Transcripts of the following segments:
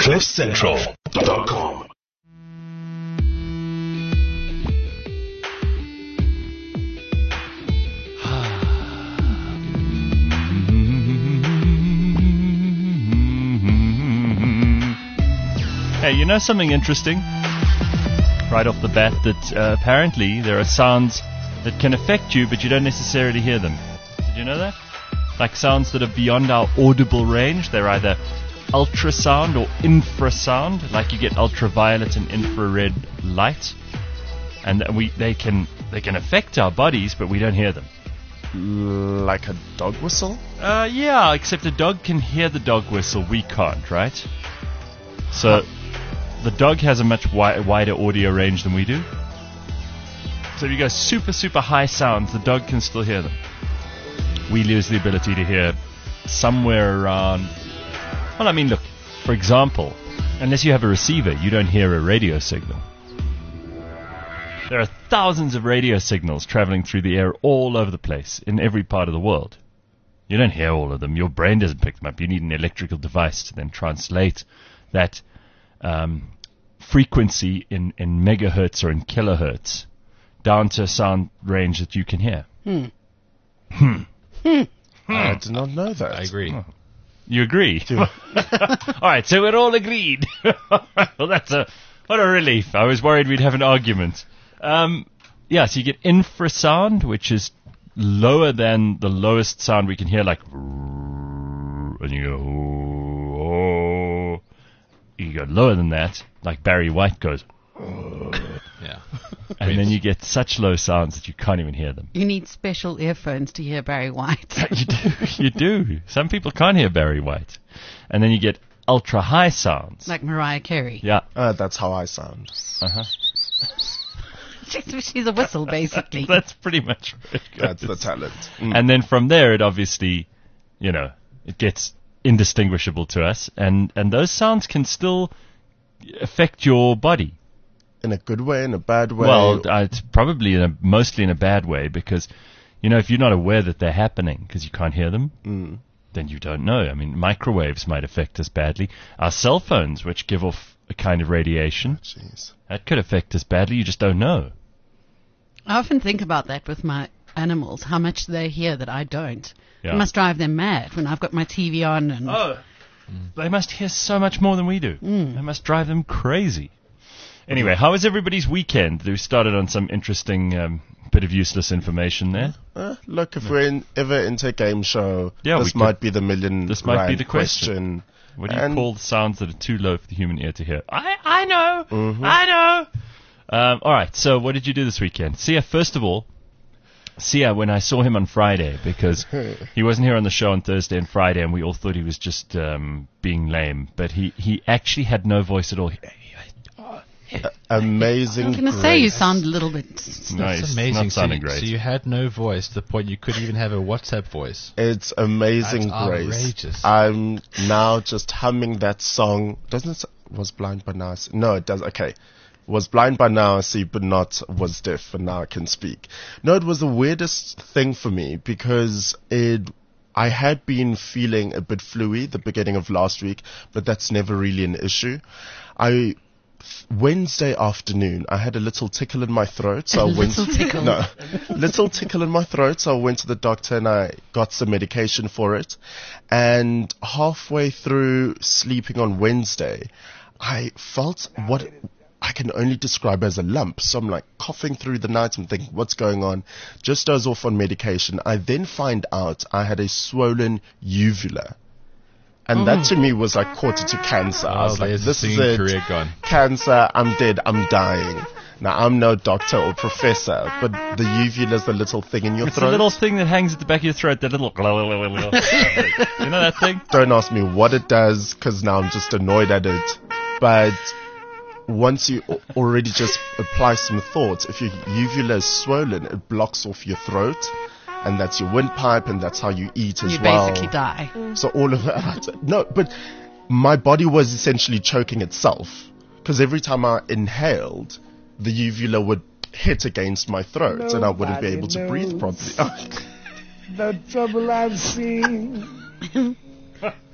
CliffCentral.com. Hey, you know something interesting? Right off the bat, that apparently there are sounds that can affect you, but you don't necessarily hear them. Did you know that? Like sounds that are beyond our audible range. They're either ultrasound or infrasound, like you get ultraviolet and infrared light, and they can affect our bodies, but we don't hear them. Like a dog whistle? Yeah, except a dog can hear the dog whistle. We can't, right? So the dog has a much wider audio range than we do. So if you go super, super high sounds, the dog can still hear them. We lose the ability to hear somewhere around... Well, I mean, look, for example, unless you have a receiver, you don't hear a radio signal. There are thousands of radio signals traveling through the air all over the place, in every part of the world. You don't hear all of them. Your brain doesn't pick them up. You need an electrical device to then translate that frequency in megahertz or in kilohertz down to a sound range that you can hear. I did not know that. I agree. Oh. You agree? All right, so we're all agreed. Well, what a relief. I was worried we'd have an argument. Yeah, so you get infrasound, which is lower than the lowest sound we can hear, like, and you go, oh. You go lower than that, like Barry White goes, Yeah. and then you get such low sounds that you can't even hear them. You need special earphones to hear Barry White. You do. Some people can't hear Barry White. And then you get ultra high sounds. Like Mariah Carey. Yeah. That's how I sound. Uh-huh. She's a whistle, basically. That's pretty much what it goes. That's the talent. And then from there, it obviously, it gets indistinguishable to us. And those sounds can still affect your body. In a good way, in a bad way? Well, it's probably mostly in a bad way because, if you're not aware that they're happening because you can't hear them, then you don't know. I mean, microwaves might affect us badly. Our cell phones, which give off a kind of radiation, that could affect us badly. You just don't know. I often think about that with my animals, how much they hear that I don't. Yeah. It must drive them mad when I've got my TV on. And they must hear so much more than we do. They must drive them crazy. Anyway, how was everybody's weekend? We started on some interesting bit of useless information there. Look, if we're ever into a game show, this might be the million This might be the question. What do you call the sounds that are too low for the human ear to hear? I know! I know! All right, so what did you do this weekend? First of all, when I saw him on Friday, because he wasn't here on the show on Thursday and Friday, and we all thought he was just being lame, but he actually had no voice at all. Amazing I'm going to say you sound a little bit... No, it's amazing. Not sounding great. So you had no voice to the point you couldn't even have a WhatsApp voice. It's amazing That's grace. Outrageous. I'm now just humming that song. Doesn't it was blind but now? No, it does. Okay. Was blind by now I see, but not was deaf, and now I can speak. No, it was the weirdest thing for me because I had been feeling a bit fluey the beginning of last week, but that's never really an issue. Wednesday afternoon, I had a little tickle in my throat, so little tickle in my throat. So I went to the doctor and I got some medication for it. And halfway through sleeping on Wednesday, I felt what I can only describe as a lump. So I'm like coughing through the night. I'm thinking, what's going on? Just doze off on medication. I then find out I had a swollen uvula. And that to me was like quarter to cancer. I was like, this is it. Career gone. Cancer, I'm dead, I'm dying. Now, I'm no doctor or professor, but the uvula is the little thing in your It's throat. the little thing that hangs at the back of your throat, that little... You know that thing? Don't ask me what it does, because now I'm just annoyed at it. But once you already just apply some thought, if your uvula is swollen, it blocks off your throat. And that's your windpipe, and that's how you eat as well. You basically die. So all of that. No, but my body was essentially choking itself. Because every time I inhaled, the uvula would hit against my throat, and I wouldn't be able to breathe properly. The trouble I've seen.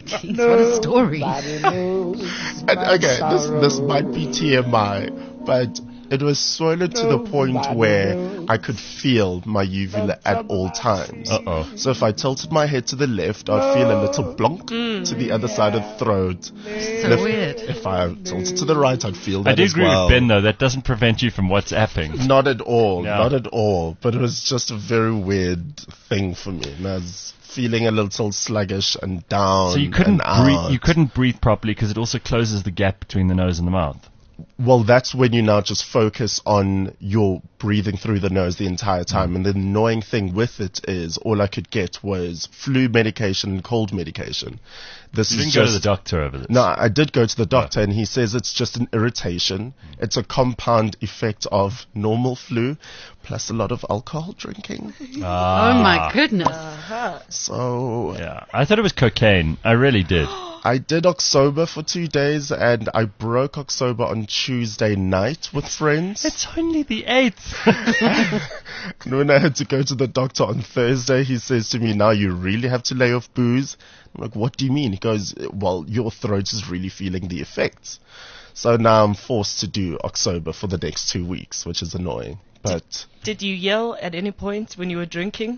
Jeez, what a story. And, okay, this might be TMI, but it was swollen to the point where I could feel my uvula at all times. Uh-oh. So if I tilted my head to the left, I'd feel a little blonk to the other side of the throat. So weird. If I tilted to the right, I'd feel that I do as agree well. with Ben, though. That doesn't prevent you from WhatsApping. Not at all, Yeah. not at all. But it was just a very weird thing for me. And I was feeling a little sluggish and down. So you couldn't and breathe. out. You couldn't breathe properly because it also closes the gap between the nose and the mouth. Well, that's when you now just focus on your breathing through the nose the entire time. Mm. And the annoying thing with it is all I could get was flu medication and cold medication. This You is didn't just go to the doctor over this. No, I did go to the doctor and he says it's just an irritation. It's a compound effect of normal flu plus a lot of alcohol drinking. Ah. Oh my goodness. So Yeah, I thought it was cocaine. I really did. I did October for 2 days and I broke October on Tuesday night with friends. It's only the 8th. And when I had to go to the doctor on Thursday, he says to me, now you really have to lay off booze. I'm like, what do you mean? He goes, well, your throat is really feeling the effects. So now I'm forced to do October for the next 2 weeks, which is annoying. But, Did you yell at any point when you were drinking?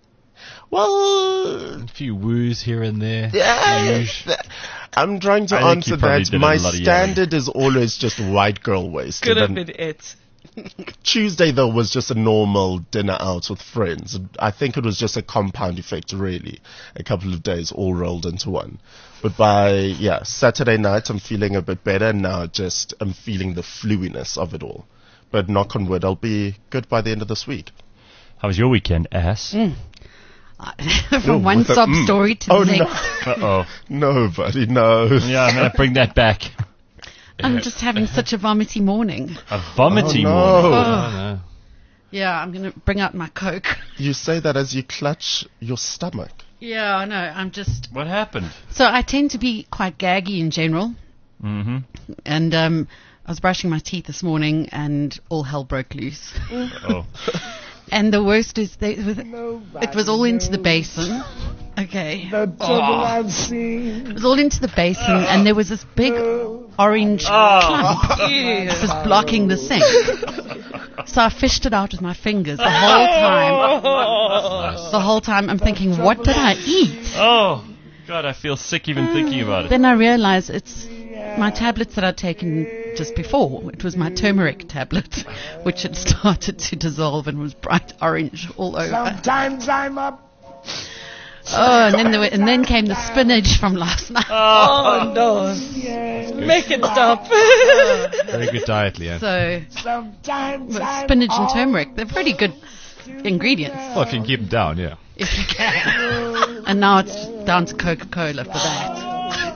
well, A few woos here and there. yeah, Huge. I'm trying to I think answer you probably that. did a My lot of yelling. standard is always just white girl wasted. Could have And been it. Tuesday, though, was just a normal dinner out with friends. I think it was just a compound effect, really. A couple of days all rolled into one. But by, Saturday night, I'm feeling a bit better. Now just, I'm feeling the fluiness of it all. But knock on wood, I'll be good by the end of this week. How was your weekend, ass? From one with a sob mm. story to Oh, the no. next. Uh-oh. No, buddy, no. Yeah, I'm going to bring that back. I'm just having such a vomity morning. A vomity Oh, no. morning. Oh, no. Yeah, I'm going to bring out my Coke. You say that as you clutch your stomach. Yeah, I know. I'm just. What happened? So I tend to be quite gaggy in general. Mm-hmm. And I was brushing my teeth this morning and all hell broke loose. Oh. And the worst is it was all into the basin. Okay. It was all into the basin and there was this big orange clump. It was blocking the sink. So I fished it out with my fingers the whole time. The whole time I'm thinking, what did I eat? Oh, God, I feel sick even thinking about it. Then I realized it's my tablets that I'd taken just before. It was my turmeric tablet, which had started to dissolve and was bright orange all over. Sometimes I'm up. Oh, and then came the spinach from last night. Oh, no. Make it stop. Very good diet, Leanne. So Sometimes I'm spinach and turmeric, they're pretty good ingredients Well, if you can keep them down, yeah. if you can. And now it's down to Coca-Cola for that.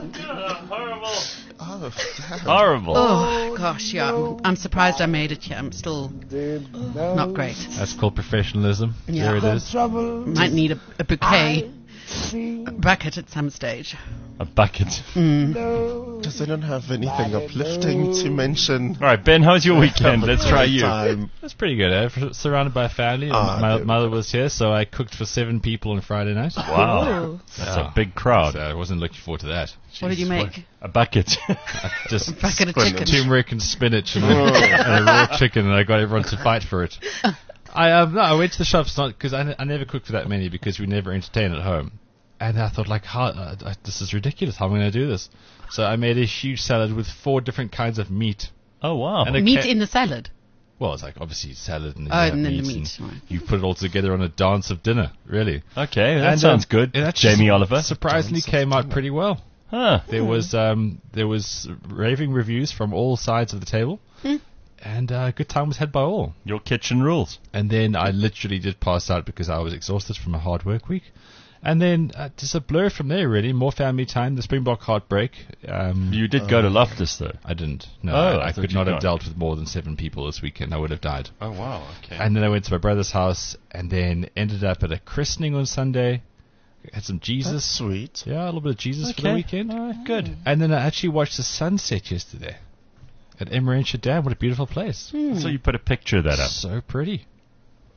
Oh, damn. Horrible. Oh gosh, yeah. I'm surprised I made it here. I'm still not great. That's called professionalism. Yeah. There it is. trouble. Might need a bouquet, a bucket at some stage. A bucket. Does anyone have anything uplifting to mention? All right, Ben, how was your weekend? Let's try you. Time. That's pretty good. Surrounded by family. My good. mother was here, so I cooked for 7 people on Friday night. Wow. That's Yeah. a big crowd. So I wasn't looking forward to that. What did you Jesus, make? A bucket. Just Bucket of chicken. turmeric and spinach and a raw chicken, and I got everyone to fight for it. I went to the shops not because I never cook for that many because we never entertain at home, and I thought like, how this is ridiculous. How am I going to do this? So I made a huge salad with 4 different kinds of meat. Oh, wow. And a Meat in the salad. Well, it's like obviously salad and then Oh, you have and then the meat, meat, and right. you put it all together on a dance of dinner. Really, Okay, that And, sounds good. it actually Jamie Oliver. surprisingly came out pretty well. Huh. There was raving reviews from all sides of the table, and a good time was had by all. Your kitchen rules. And then I literally did pass out because I was exhausted from a hard work week. And then just a blur from there, really. More family time, the Springbok heartbreak. You did go to Loftus, though. I didn't. No, Oh, I I thought could you'd not have gone. dealt with more than 7 people this weekend. I would have died. Oh, wow. Okay. And then I went to my brother's house and then ended up at a christening on Sunday. Had some Jesus. That's sweet. Yeah, a little bit of Jesus for the weekend. All right, good. And then I actually watched the sunset yesterday at Emmarentia Dam. What a beautiful place. So you put a picture of that up. So pretty.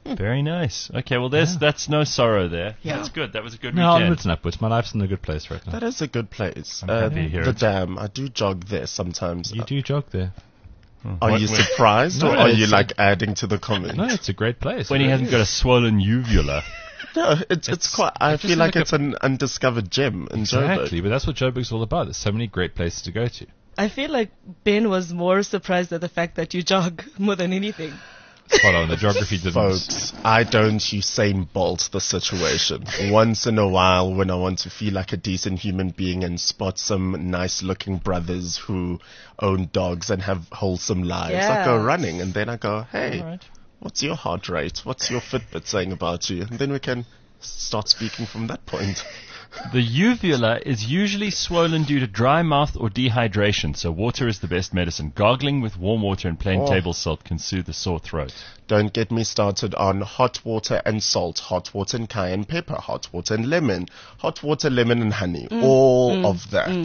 Very nice. Okay, well, that's no sorrow there. Yeah. That's good. That was a good No, weekend. onwards and upwards. My life's in a good place right now. That is a good place. happy to hear The it. dam. I do jog there sometimes. You do jog there. Are you surprised, or No, are you it's- like adding to the comment? No, it's a great place. When he hasn't got a swollen uvula. No, it's quite. I just feel like like it's an undiscovered gem in Exactly, Joburg. but that's what Joburg's all about. There's so many great places to go to. I feel like Ben was more surprised at the fact that you jog more than anything. Spot on. The geography didn't. Folks, I don't Usain Bolt the situation. Once in a while, when I want to feel like a decent human being and spot some nice-looking brothers who own dogs and have wholesome lives, I go Yes. running, and then I go, hey, All right. what's your heart rate? What's your Fitbit saying about you? And then we can start speaking from that point. The uvula is usually swollen due to dry mouth or dehydration, so water is the best medicine. Gargling with warm water and plain Oh. table salt can soothe a sore throat. Don't get me started on hot water and salt, hot water and cayenne pepper, hot water and lemon, hot water, lemon and honey. All of that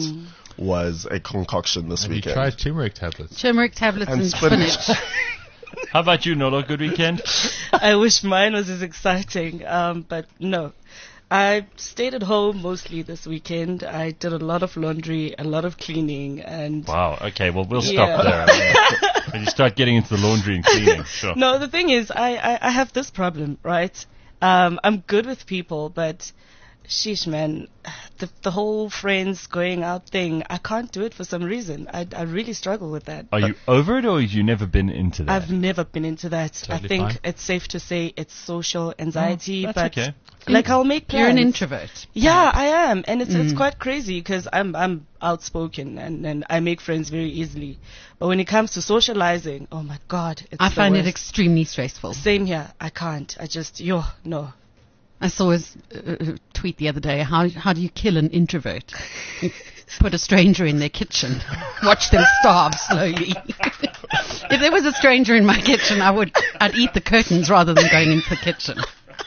was a concoction this Have you weekend. tried turmeric tablets? Turmeric tablets And and, spinach. spinach. How about you, Nolo? Good weekend? I wish mine was as exciting, but no. I stayed at home mostly this weekend. I did a lot of laundry, a lot of cleaning, and Wow. Okay, well, we'll Yeah. stop there. When you start getting into the laundry and cleaning, sure. no, the thing is, I have this problem, right? I'm good with people, but sheesh, man, the whole friends going out thing, I can't do it for some reason. I really struggle with that. Are you over it, or have you never been into that? I've never been into that. Totally I think fine. it's safe to say it's social anxiety, that's but okay. like I'll make plans. You're an introvert. Yeah, I am, and it's quite crazy because I'm outspoken and I make friends very easily. But when it comes to socializing, oh my god, it's I the find it worst. extremely stressful. Same here. I can't. I just no. I saw his tweet the other day. How do you kill an introvert? Put a stranger in their kitchen. Watch them starve slowly. If there was a stranger in my kitchen, I'd eat the curtains rather than going into the kitchen.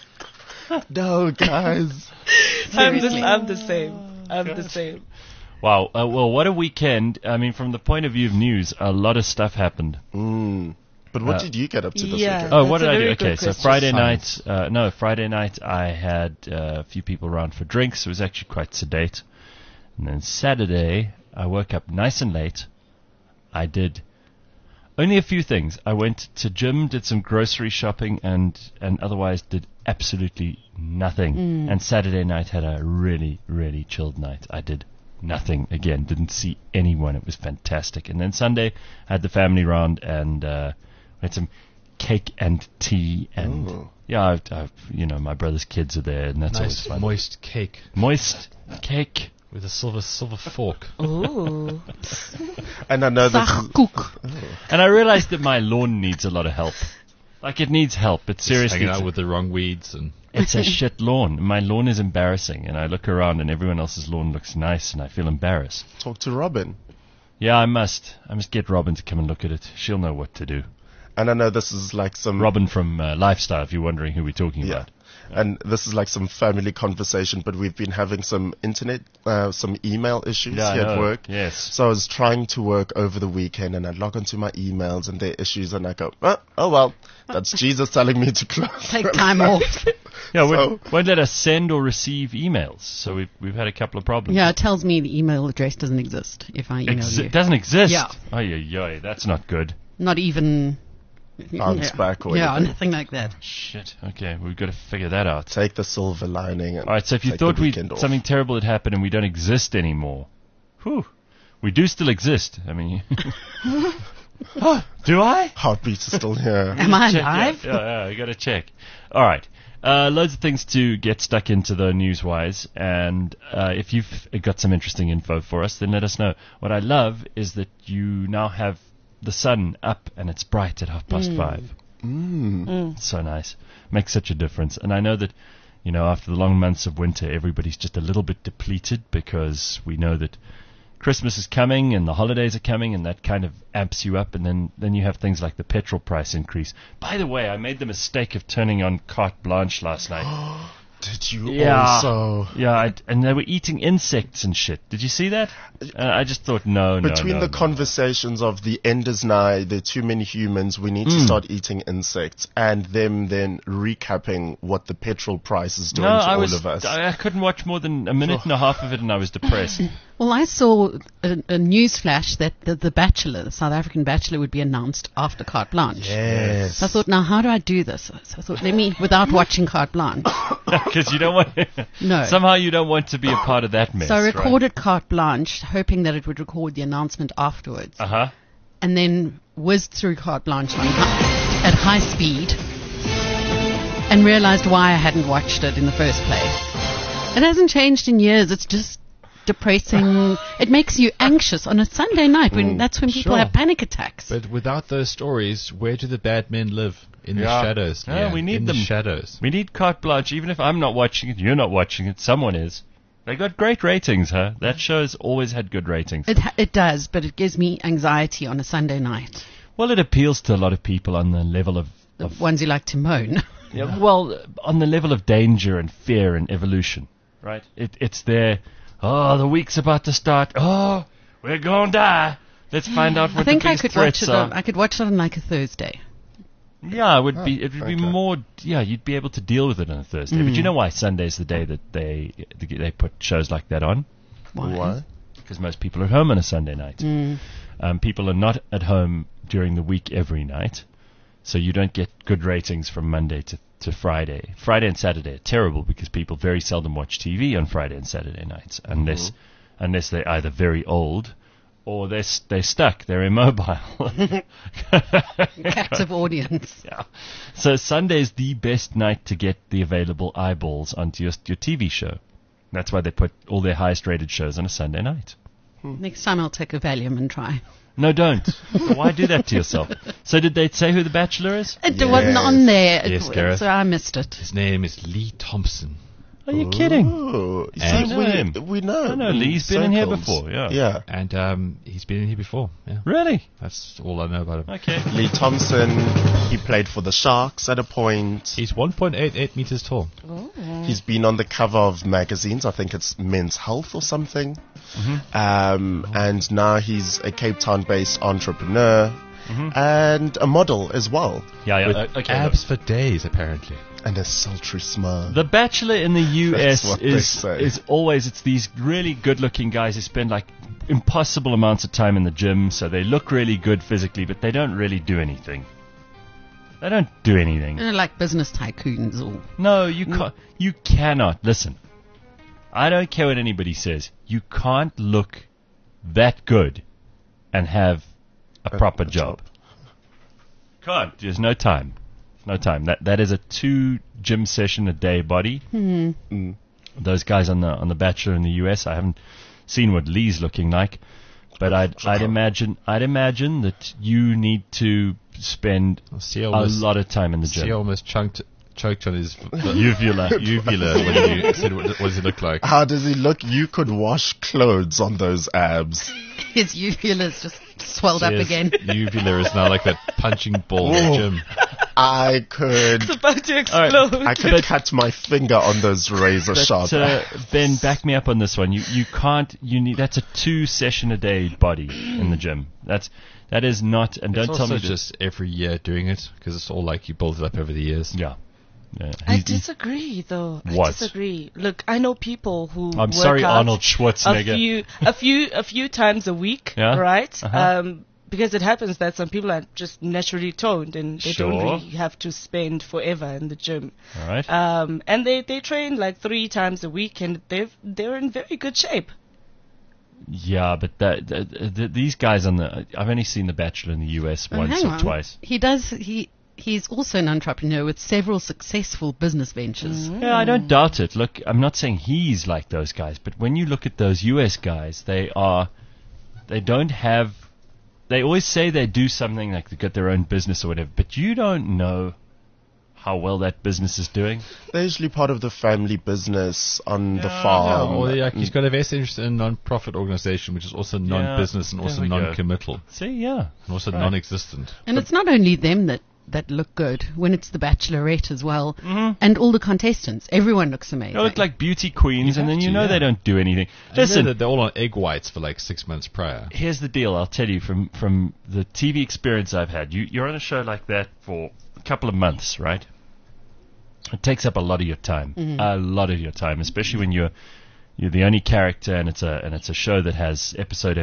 No, guys. I'm the same. I'm the same. Wow. Well, what a weekend. I mean, from the point of view of news, a lot of stuff happened. But what did you get up to this Yeah. weekend? Oh, That's what a did I do? very Okay, good so question. Friday night I had a few people around for drinks. It was actually quite sedate. And then Saturday, I woke up nice and late. I did only a few things. I went to gym, did some grocery shopping, and otherwise did absolutely nothing. And Saturday night had a really, really chilled night. I did nothing again. Didn't see anyone. It was fantastic. And then Sunday, I had the family round and we had some cake and tea. And yeah, my brother's kids are there, and that's always Nice fun. moist cake Moist cake. with a silver fork. Ooh. And I know this is, Sachkoek. And I realized that my lawn needs a lot of help. Like, it needs help. It's seriously, Hanging out with the wrong weeds and it's a shit lawn. My lawn is embarrassing, and I look around and everyone else's lawn looks nice, and I feel embarrassed. talk to Robin. Yeah, I must get Robin to come and look at it. She'll know what to do. And I know this is like some Robin from Lifestyle, if you're wondering who we're talking Yeah. about. And this is like some family conversation, but we've been having some some email issues Yeah, I here at know. work. Yes. So I was trying to work over the weekend, and I log onto my emails and their issues, and I go, oh well, that's Jesus telling me to close. Take time off. Yeah, So- won't let us send or receive emails. So we've had a couple of problems. Yeah, it tells me the email address doesn't exist if I email you. It doesn't exist. Yeah. Ay, that's not good. Not even Bounce back or yeah, anything. nothing like that. Shit. Okay, we've got to figure that out. Take the silver lining. And All right, so if you take the thought weekend off. something terrible had happened and we don't exist anymore, whew, we do still exist. I mean, do I? Heartbeat is still here. Am I Check, alive? Yeah, I got to check. All right. Loads of things to get stuck into, though, news-wise. And if you've got some interesting info for us, then let us know. What I love is that you now have the sun up and it's bright at 5:30. So nice. Makes such a difference. And I know that, after the long months of winter, everybody's just a little bit depleted because we know that Christmas is coming and the holidays are coming, and that kind of amps you up. And then you have things like the petrol price increase. By the way, I made the mistake of turning on Carte Blanche last night. Did you Yeah. also? Yeah, and they were eating insects and shit. Did you see that? I just thought, no. Between the conversations of the end is nigh, there are too many humans, we need to start eating insects, and them then recapping what the petrol price is doing to all of us. I couldn't watch more than a minute and a half of it, and I was depressed. Well, I saw a news flash that the Bachelor, the South African Bachelor, would be announced after Carte Blanche. Yes. So I thought, now how do I do this? So I thought, let me, without watching Carte Blanche. Because you don't want No. somehow you don't want to be a part of that mess. So I recorded Carte Blanche, hoping that it would record the announcement afterwards. Uh-huh. And then whizzed through Carte Blanche at high speed and realized why I hadn't watched it in the first place. It hasn't changed in years. It's just depressing. It makes you anxious on a Sunday night when that's when people Sure. have panic attacks. But without those stories, where do the bad men live? In the Yeah. shadows. Yeah, Leanne. we need in them. the shadows. We need Carte Blanche, even if I'm not watching it, you're not watching it, someone is. They got great ratings, huh? That show's always had good ratings. It does, but it gives me anxiety on a Sunday night. Well, it appeals to a lot of people on the level of The ones who like to moan. yeah, well, on the level of danger and fear and evolution, right? It's there. Oh, the week's about to start. Oh, we're gonna die. Let's find out what I think the I biggest could watch threats it. are. I could watch it on like a Thursday. Yeah, it would be okay. more. Yeah, you'd be able to deal with it on a Thursday. But you know why Sunday's the day that they put shows like that on? Why? Because most people are at home on a Sunday night. People are not at home during the week every night, so you don't get good ratings from Monday to Friday. Friday and Saturday are terrible because people very seldom watch TV on Friday and Saturday nights unless they're either very old or they're stuck. They're immobile. Captive audience. Yeah. So Sunday's the best night to get the available eyeballs onto your TV show. That's why they put all their highest rated shows on a Sunday night. Next time I'll take a Valium and try. No, don't. Why do that to yourself? So did they say who the Bachelor is? It wasn't on there, Yes, Gareth. so I missed it. His name is Lee Thompson. Are you kidding? Ooh, And- see, I know him. we know. I know, Lee's been in here Circles. before, yeah. Yeah. And he's been in here before. Yeah. Really? That's all I know about him. Okay. Lee Thompson, he played for the Sharks at a point. He's 1.88 meters tall. He's been on the cover of magazines. I think it's Men's Health or something. And now he's a Cape Town-based entrepreneur and a model as well. Yeah, With okay. abs for days, apparently. And a sultry smile. The Bachelor in the US what they say. is always, it's these really good-looking guys who spend like impossible amounts of time in the gym, so they look really good physically, but they don't really do anything. They don't do anything. Like business tycoons or... No, you cannot. Listen, I don't care what anybody says. You can't look that good and have a proper job. Can't. There's no time. No time. That is a 2 gym session a day body. Those guys on the Bachelor in the US, I haven't seen what Lee's looking like, but I'd imagine that you need to spend See a almost, lot of time in the see gym. almost choked on his Uvula. uvula when you said what does he look like? How does he look? You could wash clothes on those abs. His uvula's just swelled up His again. uvula is now like that punching ball in the gym. I could It's about to explode. I could cut my finger on those razor sharp But, abs. Ben, back me up on this one. You can't. You need. That's a 2 session a day body in the gym. That is not. And It's don't tell also me just every year doing it because it's all like you build it up over the years. Yeah. I disagree, though. What? I disagree. Look, I know people who I'm work sorry, out Arnold Schwarzenegger. a few times a week, Yeah? right? Uh-huh. Because it happens that some people are just naturally toned and they don't Sure. really have to spend forever in the gym. All right. And they train like 3 times a week and they're in very good shape. Yeah, but these guys I've only seen The Bachelor in the US once Hang or on. twice. He's also an entrepreneur with several successful business ventures. Yeah, I don't doubt it. Look, I'm not saying he's like those guys, but when you look at those US guys, they don't have. They always say they do something like they got their own business or whatever, but you don't know how well that business is doing. They're usually part of the family business on the farm. Or he's got a vested interest in a non-profit organization, which is also non-business and there also we go. non-committal See, yeah. and also Right. non-existent. And it's not only them that that look good. When it's the Bachelorette as well, and all the contestants, everyone looks amazing. They look like beauty queens, and then they don't do anything. Listen, they're all on egg whites for like 6 months prior. Here's the deal. I'll tell you from the TV experience I've had. You're on a show like that for a couple of months, right? It takes up a lot of your time, a lot of your time, especially when you're the only character, and it's a show that has episode.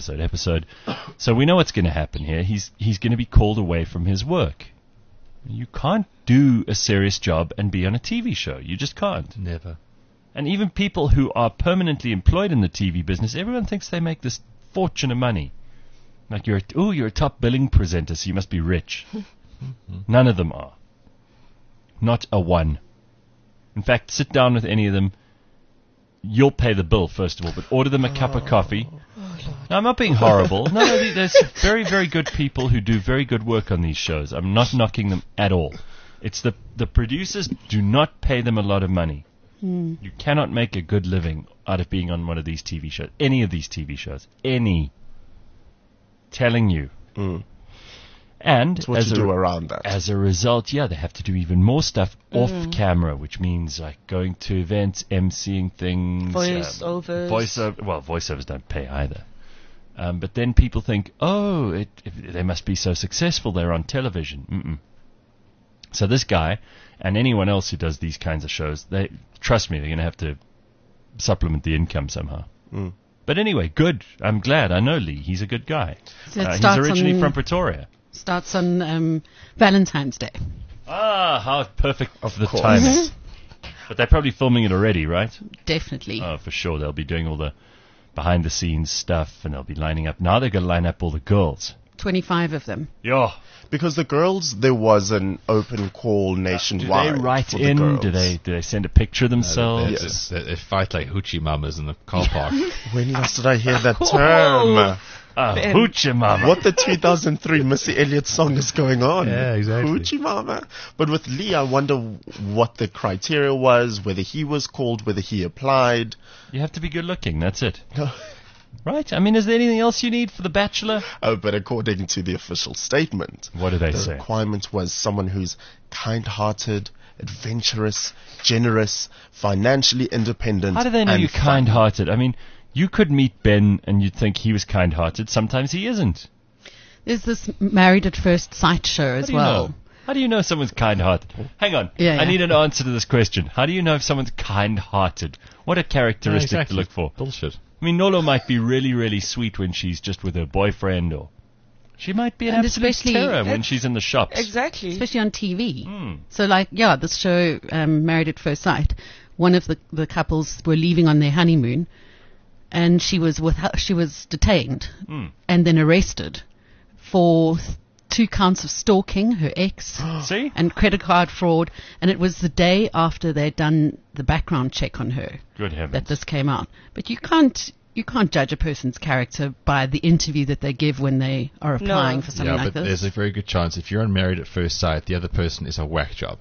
So we know what's going to happen here. He's going to be called away from his work. You can't do a serious job and be on a TV show. You just can't. Never. And even people who are permanently employed in the TV business, everyone thinks they make this fortune of money. Like you're a top billing presenter, so you must be rich. None of them are. Not a one. In fact, sit down with any of them. You'll pay the bill, first of all, but order them a cup of coffee. No, I'm not being horrible. No, there's very, very good people who do very good work on these shows. I'm not knocking them at all. It's the producers do not pay them a lot of money. You cannot make a good living out of being on one of these TV shows. Any of these TV shows. Any. Telling you. And It's what you do around that. as a result, they have to do even more stuff off camera, which means like going to events, emceeing things, Voiceovers. Voiceovers don't pay either. But then people think, they must be so successful, they're on television. So this guy and anyone else who does these kinds of shows, trust me, they're going to have to supplement the income somehow. But anyway, good. I'm glad. I know Lee. He's a good guy. So it He's starts originally on- from Pretoria. Starts on Valentine's Day. How perfect Of the course. timing. But they're probably filming it already, right? Definitely. Oh, for sure. They'll be doing all the behind-the-scenes stuff, and they'll be lining up. Now they're going to line up all the girls. 25 of them. Yeah. Because the girls, there was an open call Do nationwide. they write for the in? girls. Do they send a picture of themselves? They fight like hoochie mamas in the car park. When last did I hear that term? Ben. Hoochie mama. What the 2003 Missy Elliott song is going on? Yeah, exactly. Hoochie Mama. But with Lee, I wonder what the criteria was, whether he was called, whether he applied. You have to be good looking. That's it. Right? I mean, is there anything else you need for The Bachelor? But according to the official statement, What do they the say? requirement was someone who's kind-hearted, adventurous, generous, financially independent. How do they know and you're fun. kind-hearted? I mean, you could meet Ben and you'd think he was kind-hearted. Sometimes he isn't. There's this Married at First Sight show How as do you well. know? How do you know someone's kind-hearted? Hang on. Yeah, I yeah. need an answer to this question. How do you know if someone's kind-hearted? What a characteristic Exactly. to look for. Bullshit. I mean, Nolo might be really, really sweet when she's just with her boyfriend, or she might be an And absolute especially- terror when she's in the shops. Exactly. Especially on TV. Hmm. So, this show, Married at First Sight, one of the couples were leaving on their honeymoon, and she was detained and then arrested for 2 counts of stalking her ex See? and credit card fraud. And it was the day after they'd done the background check on her Good heavens. that this came out. But you can't judge a person's character by the interview that they give when they are applying for something Yeah, like but this. there's a very good chance if you're on Married at First Sight, the other person is a whack job.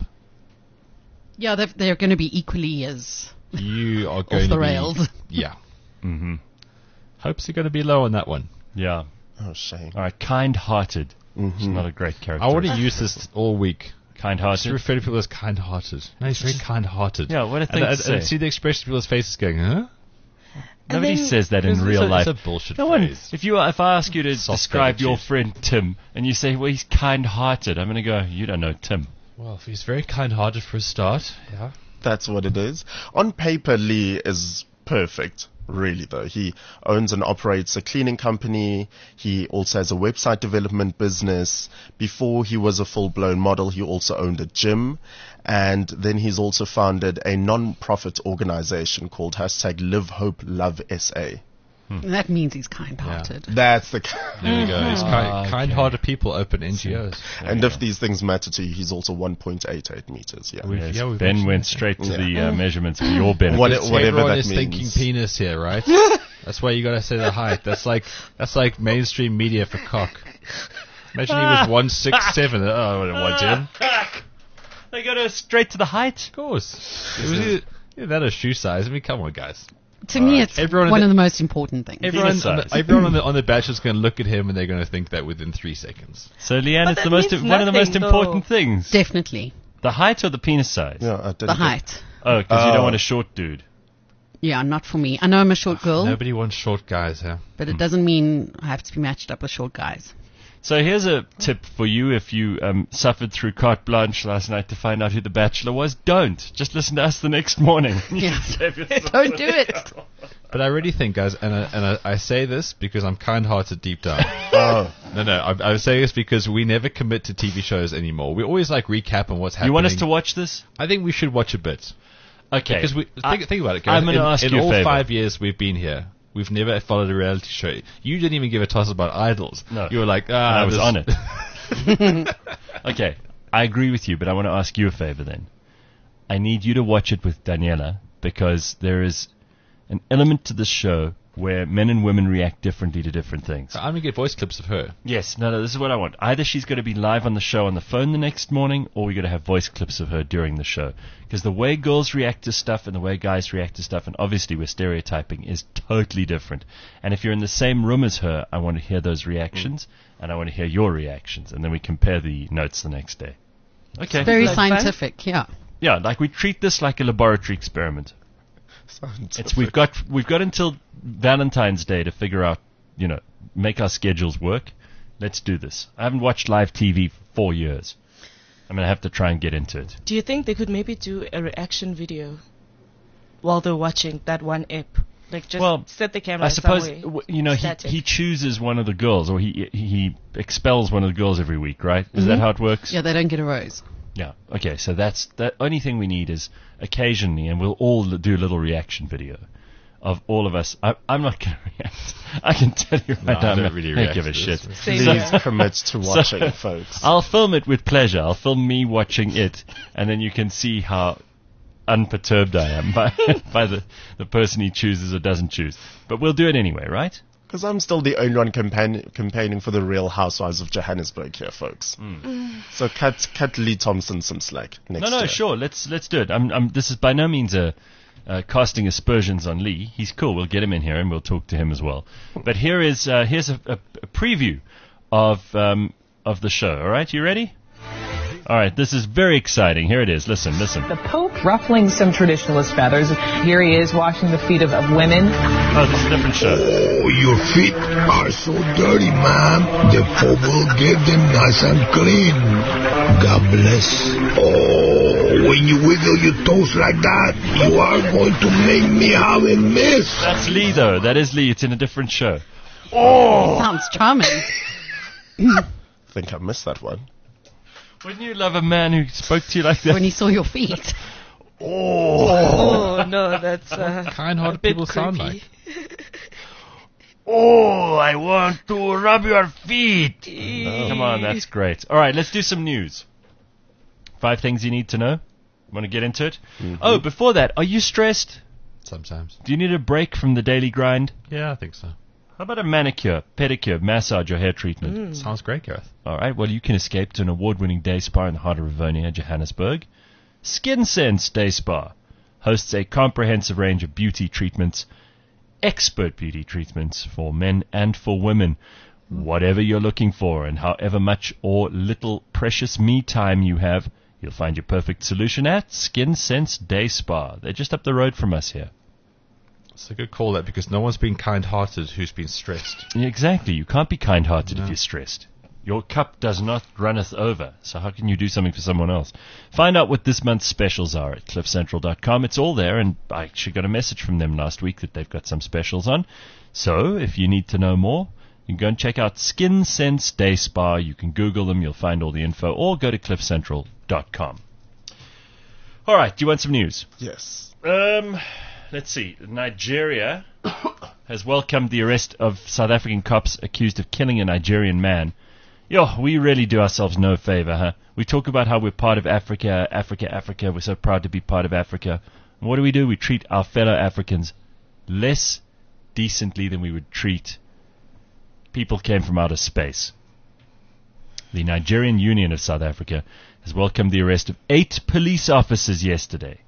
Yeah, they're going to be equally as You are going off the to rails. be... Yeah. Mm-hmm. Hopes are going to be low on that one. Yeah. Oh, shame. All right, kind-hearted. It's not a great character. I want to use this all week. Just Kind-hearted. refer to people as kind-hearted. No, he's very kind-hearted. Yeah, what a thing and, to say. and see the expression of people's faces going, huh? Nobody then- says that in real life. It's a bullshit No one. phrase. If I ask you to Soft describe your attitude. friend Tim, and you say, well, he's kind-hearted, I'm going to go, you don't know Tim. Well, if he's very kind-hearted for a start, yeah. That's what it is. On paper, Lee is perfect. Really, though. He owns and operates a cleaning company. He also has a website development business. Before he was a full-blown model, he also owned a gym. And then he's also founded a non-profit organization called #LiveHopeLoveSA. That means he's kind-hearted. That's the... There we go. He's kind-hearted people open NGOs. And if these things matter to you, he's also 1.88 meters. Yeah. We've- Yes, yeah, we've Ben mentioned went that. straight to Yeah. the measurements for your benefit. Whatever Everyone that is means. thinking penis here, right? That's why you got to say the height. That's like mainstream media for cock. Imagine he was 167. Oh, what a 110. They go straight to the height. Of course. It was either that or shoe size. I mean, come on, guys. To me, it's Everyone one in of the most important things. Everyone, Penis size. everyone on the Bachelor is going to look at him and they're going to think that within 3 seconds. So, Leanne, But it's that the most means one of the most nothing, important though. things. Definitely. The height or the penis size? Yeah, I didn't The get- height. Oh, because you Oh. don't want a short dude. Yeah, not for me. I know I'm a short girl, Nobody wants short guys, huh? but it doesn't mean I have to be matched up with short guys. So here's a tip for you if you suffered through carte blanche last night to find out who the Bachelor was. Don't. Just listen to us the next morning. Yeah. Save yourself Don't do it. But I really think, guys, and I say this because I'm kind-hearted deep down. Oh, No, I say this because we never commit to TV shows anymore. We always like recap on what's happening. You want us to watch this? I think we should watch a bit. Okay. Because think about it, guys. I'm going to ask in you a all favor. 5 years we've been here, we've never followed a reality show. You didn't even give a toss about Idols. No. You were like, And I was this- on it. Okay, I agree with you, but I want to ask you a favor then. I need you to watch it with Daniela because there is an element to this show where men and women react differently to different things. I'm going to get voice clips of her. Yes, no, this is what I want. Either she's going to be live on the show on the phone the next morning, or we're going to have voice clips of her during the show. Because the way girls react to stuff and the way guys react to stuff, and obviously we're stereotyping, is totally different. And if you're in the same room as her, I want to hear those reactions, and I want to hear your reactions, and then we compare the notes the next day. Okay. Very Like fun? scientific, yeah. Yeah, like we treat this like a laboratory experiment. scientific. We've got until Valentine's Day to figure out, make our schedules work. Let's do this. I haven't watched live TV for 4 years. I'm going to have to try and get into it. Do you think they could maybe do a reaction video while they're watching that one ep? Like just Well, set the camera I suppose somewhere. he static. chooses one of the girls, or he expels one of the girls every week, right? Is that how it works? Yeah, they don't get a rose. Yeah. Okay. So that's the only thing we need is occasionally, and we'll all do a little reaction video of all of us. I'm not going to react. I can tell you right No, now. I I'm don't not really gonna react give a to shit. this. Same Please here. commit to watching, folks. I'll film it with pleasure. I'll film me watching it, and then you can see how unperturbed I am by the person he chooses or doesn't choose. But we'll do it anyway, right? Because I'm still the only one campaigning for the Real Housewives of Johannesburg here, folks. So cut Lee Thompson some slack next No, year. sure. Let's do it. This is by no means a casting aspersions on Lee. He's cool. We'll get him in here and we'll talk to him as well. But here's a preview of the show. All right, you ready? All right, this is very exciting. Here it is. Listen. The Pope ruffling some traditionalist feathers. Here he is washing the feet of women. Oh, this is a different show. Oh, your feet are so dirty, ma'am. The Pope will get them nice and clean. God bless. Oh, when you wiggle your toes like that, you are going to make me have a mess. That's Lee, though. That is Lee. It's in a different show. Sounds charming. I think I missed that one. Wouldn't you love a man who spoke to you like that? When he saw your feet. Oh no, that's Kind-hearted a bit people sound creepy. Oh, I want to rub your feet. Come on, that's great. All right, let's do some news. 5 things you need to know. Want to get into it? Oh, before that, are you stressed? Sometimes. Do you need a break from the daily grind? Yeah, I think so. How about a manicure, pedicure, massage, or hair treatment? Sounds great, Gareth. All right, well, you can escape to an award-winning day spa in the heart of Rivonia, Johannesburg. Skin Sense Day Spa hosts a comprehensive range of beauty treatments, expert beauty treatments for men and for women. Whatever you're looking for and however much or little precious me time you have, you'll find your perfect solution at Skin Sense Day Spa. They're just up the road from us here. It's a good call, that, because no one's been kind-hearted who's been stressed. Yeah, exactly. You can't be kind-hearted if you're stressed. Your cup does not runneth over, so how can you do something for someone else? Find out what this month's specials are at cliffcentral.com. It's all there, and I actually got a message from them last week that they've got some specials on. So, if you need to know more, you can go and check out Skin Sense Day Spa. You can Google them, you'll find all the info, or go to cliffcentral.com. All right, do you want some news? Yes. Let's see. Nigeria has welcomed the arrest of South African cops accused of killing a Nigerian man. Yo, we really do ourselves no favor, huh? We talk about how we're part of Africa, Africa. We're so proud to be part of Africa. And what do? We treat our fellow Africans less decently than we would treat people who came from outer space. The Nigerian Union of South Africa has welcomed the arrest of 8 police officers yesterday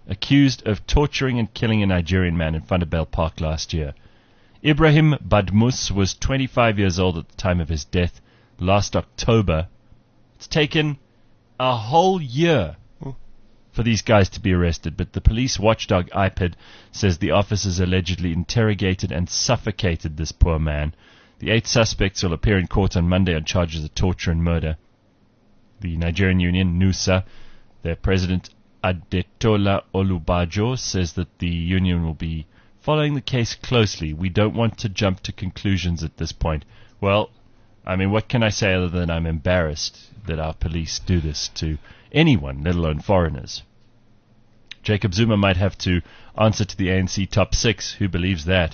accused of torturing and killing a Nigerian man in Vanderbijl Park last year. Ibrahim Badmus was 25 years old at the time of his death last October. It's taken a whole year for these guys to be arrested, but the police watchdog IPID says the officers allegedly interrogated and suffocated this poor man. The 8 suspects will appear in court on Monday on charges of torture and murder. The Nigerian Union, NUSA, their president Adetola Olubajo, says that the union will be following the case closely. We don't want to jump to conclusions at this point. Well, I mean, what can I say other than I'm embarrassed that our police do this to anyone, let alone foreigners? Jacob Zuma might have to answer to the ANC top 6. Who believes that?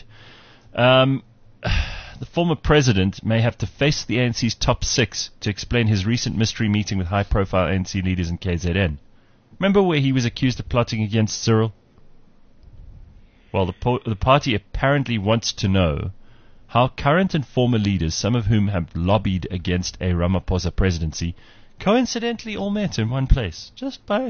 The former president may have to face the ANC's top 6 to explain his recent mystery meeting with high-profile ANC leaders in KZN. Remember where he was accused of plotting against Cyril? Well, the party apparently wants to know how current and former leaders, some of whom have lobbied against a Ramaphosa presidency, coincidentally all met in one place. Just by,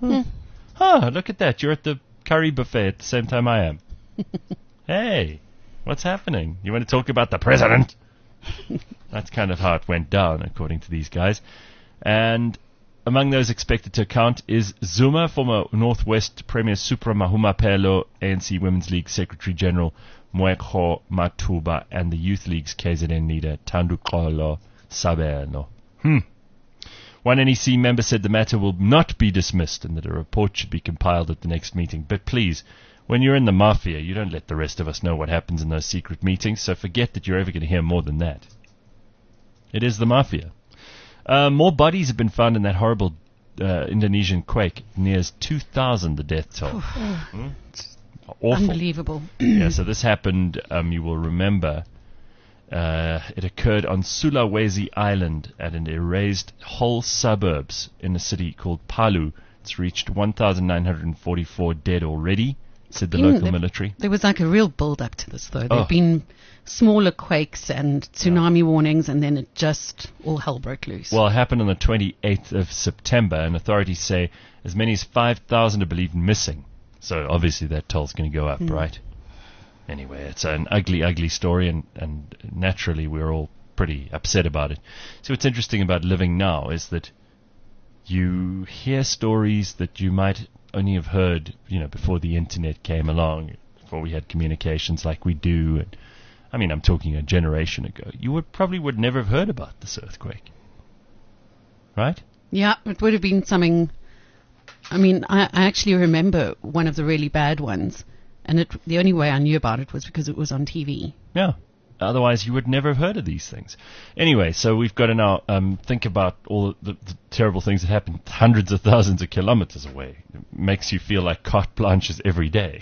look at that. You're at the curry buffet at the same time I am. Hey, what's happening? You want to talk about the president? That's kind of how it went down, according to these guys. And among those expected to account is Zuma, former Northwest Premier Supra Mahumapelo, ANC Women's League Secretary General Moekho Matuba, and the Youth League's KZN leader Thandukolo Sabelo. One NEC member said the matter will not be dismissed and that a report should be compiled at the next meeting. But please, when you're in the mafia, you don't let the rest of us know what happens in those secret meetings, so forget that you're ever going to hear more than that. It is the mafia. More bodies have been found in that horrible Indonesian quake. Nears 2,000 the death toll. Awful. Unbelievable. Yeah, so this happened, you will remember, it occurred on Sulawesi Island at an erased whole suburbs in a city called Palu. It's reached 1,944 dead already, said the local military. There was like a real build-up to this, though. There have been smaller quakes and tsunami warnings, and then it just all hell broke loose. Well, it happened on the 28th of September, and authorities say as many as 5,000 are believed missing. So obviously that toll's going to go up, right? Anyway, it's an ugly, ugly story, and naturally we're all pretty upset about it. So what's interesting about living now is that you hear stories that you might only have heard, before the internet came along, before we had communications like we do. And, I mean, I'm talking a generation ago. You would never have heard about this earthquake, right? Yeah, it would have been something. I mean, I actually remember one of the really bad ones, and the only way I knew about it was because it was on TV. Yeah. Otherwise, you would never have heard of these things. Anyway, so we've got to now think about all the terrible things that happen hundreds of thousands of kilometers away. It makes you feel like carte blanches every day.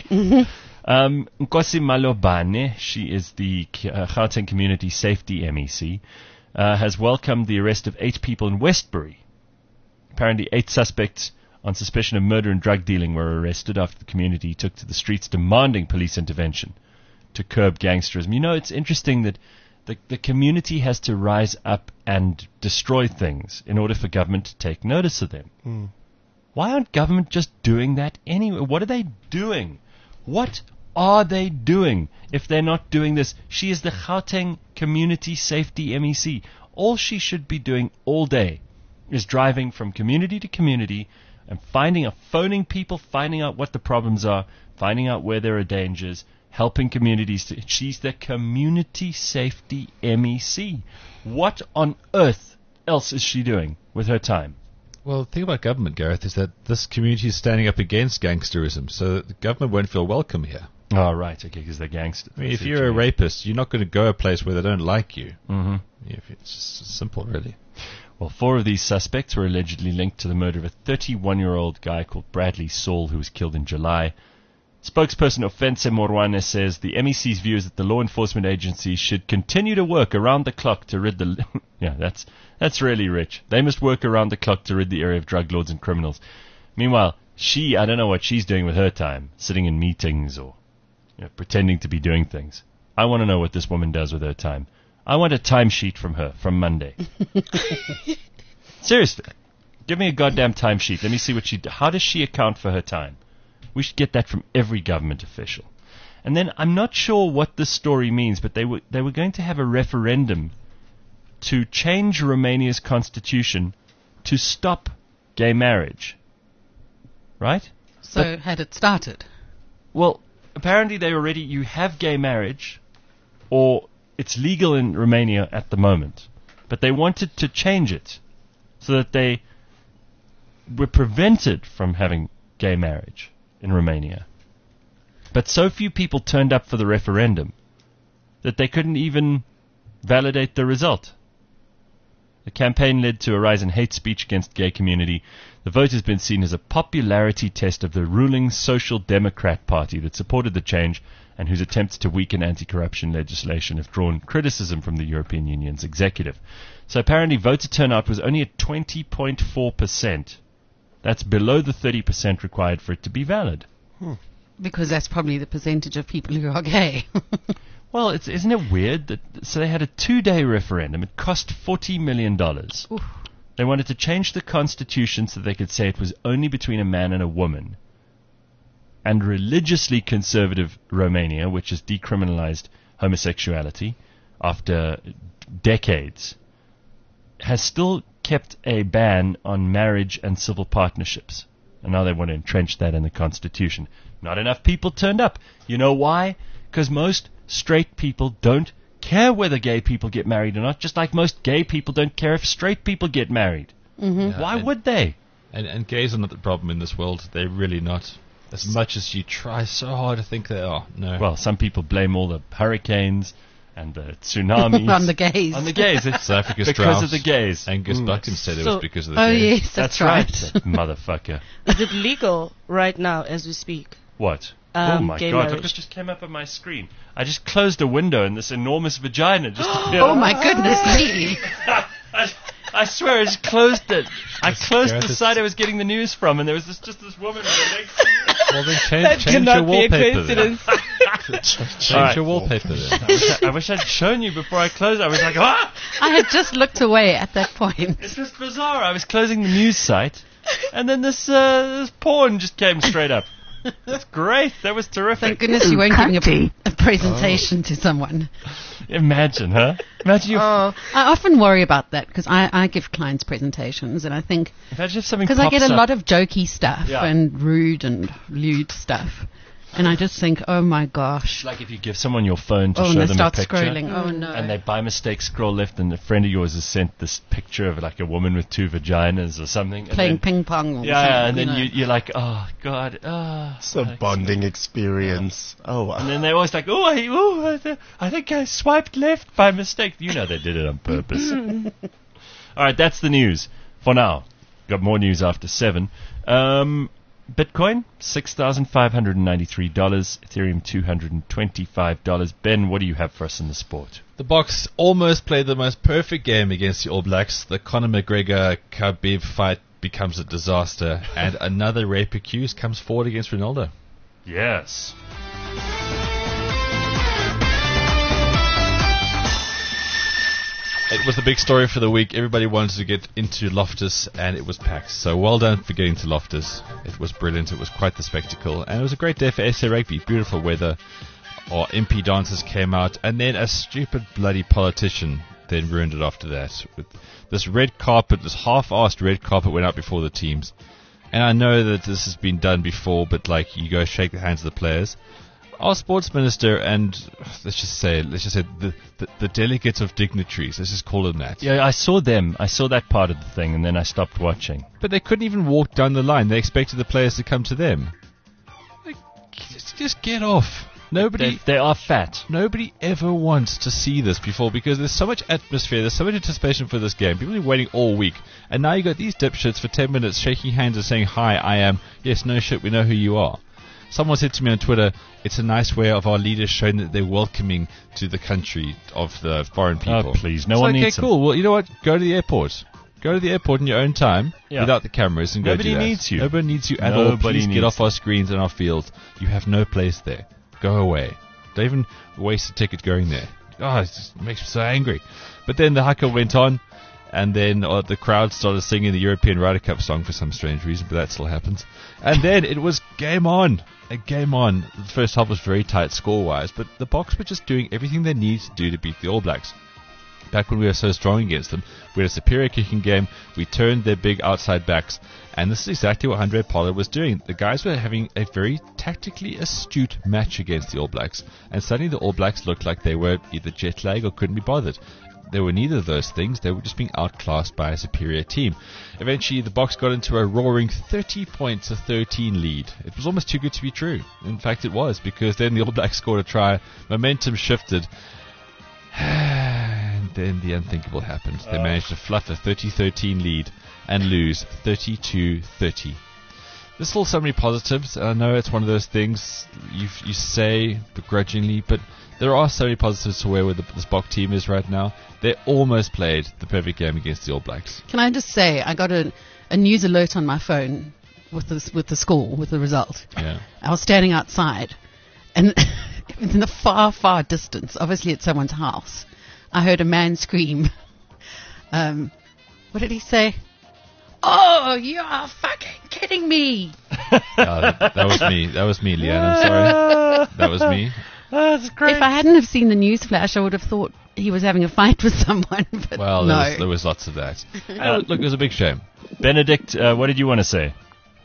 Nkosi Malobane, she is the Gauteng Community Safety MEC, has welcomed the arrest of 8 people in Westbury. Apparently 8 suspects on suspicion of murder and drug dealing were arrested after the community took to the streets demanding police intervention to curb gangsterism. It's interesting that the community has to rise up and destroy things in order for government to take notice of them. Why aren't government just doing that anyway? What are they doing? What are they doing if they're not doing this? She is the Gauteng Community Safety MEC. All she should be doing all day is driving from community to community and phoning people, finding out what the problems are, finding out where there are dangers, helping communities. She's the Community Safety MEC. What on earth else is she doing with her time? Well, the thing about government, Gareth, is that this community is standing up against gangsterism, so the government won't feel welcome here. Oh, right, okay, because they're gangsters. I mean, if you're a rapist, you're not going to go a place where they don't like you. Mm-hmm. It's just simple, really. Well, 4 of these suspects were allegedly linked to the murder of a 31-year-old guy called Bradley Saul, who was killed in July. Spokesperson Ofense Morwane says the MEC's view is that the law enforcement agencies should continue to work around the clock to rid the... yeah, that's really rich. They must work around the clock to rid the area of drug lords and criminals. Meanwhile, I don't know what she's doing with her time, sitting in meetings or pretending to be doing things. I want to know what this woman does with her time. I want a timesheet from her from Monday. Seriously. Give me a goddamn timesheet. Let me see what how does she account for her time? We should get that from every government official. And then I'm not sure what this story means, but they were going to have a referendum to change Romania's constitution to stop gay marriage. Right? So had it started? Well, apparently you have gay marriage, or it's legal in Romania at the moment. But they wanted to change it so that they were prevented from having gay marriage in Romania. But so few people turned up for the referendum that they couldn't even validate the result. The campaign led to a rise in hate speech against the gay community. The vote has been seen as a popularity test of the ruling Social Democrat Party that supported the change and whose attempts to weaken anti-corruption legislation have drawn criticism from the European Union's executive. So apparently voter turnout was only at 20.4%. That's below the 30% required for it to be valid. Because that's probably the percentage of people who are gay. Well, isn't it weird that so they had a 2-day referendum. It cost $40 million. Oof. They wanted to change the constitution so they could say it was only between a man and a woman. And religiously conservative Romania, which has decriminalized homosexuality after decades, has still kept a ban on marriage and civil partnerships. And now they want to entrench that in the constitution. Not enough people turned up. You know why? Because most straight people don't care whether gay people get married or not, just like most gay people don't care if straight people get married. Mm-hmm. Why would they? And gays are not the problem in this world. They're really not. As much as you try so hard to think they are. No. Well, some people blame all the hurricanes and the tsunamis On the gays. On the gays. It's South Africa's because drought. of the gays. Angus Buchan said it So- was because of the Oh, gays. yes, that's right. right. That motherfucker. Is it legal right now as we speak? What? Oh my Gay god, look marriage. what just came up on my screen. I just closed a window and this enormous vagina just appeared. Oh my goodness me. I swear I just closed it. I closed Gareth, the it's- site I was getting the news from and there was just this woman with her legs. Well, then That change your cannot be a wallpaper then. coincidence. Change Alright. your wallpaper then. I wish I'd shown you before I closed. I was like, ah! I had just looked away at that point. It's just bizarre. I was closing the news site and then this porn just came straight up. That's great. That was terrific. Thank goodness you weren't giving a presentation to someone. Imagine, huh? Imagine you. I often worry about that because I give clients presentations and I think, Imagine if something because I get a pops up. lot of jokey stuff Yeah. and rude and lewd stuff. And I just think, oh my gosh. Like if you give someone your phone to Oh, and show they them start a picture, scrolling. Oh no. and they by mistake scroll left, and a friend of yours has sent this picture of like a woman with 2 vaginas or something. and Playing then, ping pong or yeah, and something, then you know. you're like, oh god, It's a bonding experience. Oh, wow. And then they're always like, I think I swiped left by mistake. You know they did it on purpose. All right, that's the news for now. Got more news after 7. Bitcoin, $6,593. Ethereum, $225. Ben, what do you have for us in the sport? The Box almost played the most perfect game against the All Blacks. The Conor McGregor-Khabib fight becomes a disaster, and another rape accused comes forward against Ronaldo. Yes. It was the big story for the week. Everybody wanted to get into Loftus, and it was packed. So well done for getting to Loftus. It was brilliant. It was quite the spectacle. And it was a great day for SA Rugby. Beautiful weather. Our MP dancers came out, and then a stupid bloody politician then ruined it after that. With this red carpet, this half-assed red carpet went out before the teams. And I know that this has been done before, but like you go shake the hands of the players. Our sports minister and let's just say the delegates of dignitaries, let's just call them that. Yeah, I saw them. I saw that part of the thing, and then I stopped watching. But they couldn't even walk down the line. They expected the players to come to them. Like, just get off. They are fat. Nobody ever wants to see this before because there's so much atmosphere, there's so much anticipation for this game. People have been waiting all week. And now you got these dipshits for 10 minutes shaking hands and saying, hi, I am. Yes, no shit, we know who you are. Someone said to me on Twitter, it's a nice way of our leaders showing that they're welcoming to the country of the foreign people. Oh, please. No It's one like, needs okay, cool. Well, you know what? Go to the airport. Go to the airport in your own time Yeah. without the cameras and Nobody go do that. needs you. Nobody needs you at all. Nobody Please needs get off you. our screens and our fields. You have no place there. Go away. Don't even waste a ticket going there. Oh, it just makes me so angry. But then the haka went on, And then the crowd started singing the European Ryder Cup song for some strange reason, but that still happens. And then it was game on. Game on. The first half was very tight score-wise, but the Boks were just doing everything they needed to do to beat the All Blacks. Back when we were so strong against them, we had a superior kicking game, we turned their big outside backs, and this is exactly what Handré Pollard was doing. The guys were having a very tactically astute match against the All Blacks, and suddenly the All Blacks looked like they were either jet lag or couldn't be bothered. They were neither of those things. They were just being outclassed by a superior team. Eventually, the Boks got into a roaring 30 points to 13 lead. It was almost too good to be true. In fact, it was, because then the All Blacks scored a try, momentum shifted, and then the unthinkable happened. They managed to fluff a 30-13 lead and lose 32-30. There's still so many positives, and I know it's one of those things you say begrudgingly, but there are so many positives to where this Bok team is right now. They almost played the perfect game against the All Blacks. Can I just say, I got a news alert on my phone with the score, with the result. Yeah. I was standing outside, and in the far, far distance, obviously at someone's house, I heard a man scream. What did he say? Oh, you are fucking kidding me! That was me. That was me, Leanne. I'm sorry. That was me. That's great. If I hadn't have seen the news flash, I would have thought he was having a fight with someone. But Well, no. there was lots of that. Look, it was a big shame. Benedict, what did you want to say?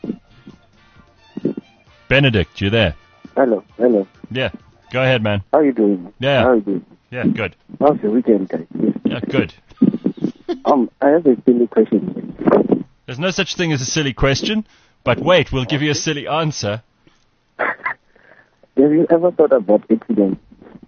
Benedict, you there? Hello. Yeah. Go ahead, man. How you doing? Yeah. How you doing? Yeah, good. How's your weekend, guys? Yeah, good. I have a silly question. There's no such thing as a silly question, but wait, we'll give you a silly answer. Have you ever thought about accidents?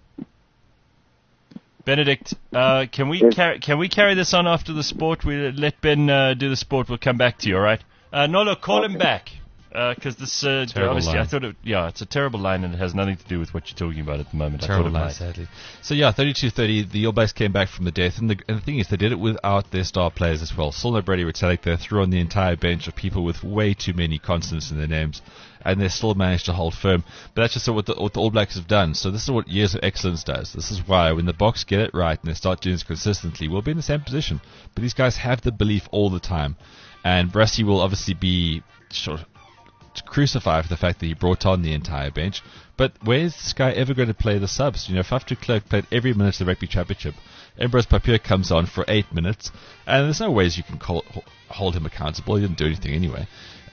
Benedict, can we carry this on after the sport? We let Ben do the sport. We'll come back to you. All right? No, call him back. Because this obviously, line. I thought it's a terrible line and it has nothing to do with what you're talking about at the moment. Terrible I thought it line, might. sadly. So yeah, 32-30, the All Blacks came back from the death, and the thing is, they did it without their star players as well. Solno Brady Retallick, they threw on the entire bench of people with way too many consonants in their names, and they still managed to hold firm. But that's just what the All Blacks have done. So this is what years of excellence does. This is why when the Boks get it right and they start doing this consistently, we'll be in the same position. But these guys have the belief all the time, and Brassie will obviously be sort of crucified for the fact that he brought on the entire bench. But where's this guy ever going to play the subs? Faf de Klerk played every minute of the Rugby Championship. Ambrose Papier comes on for 8 minutes, and there's no ways you can hold him accountable. He didn't do anything anyway,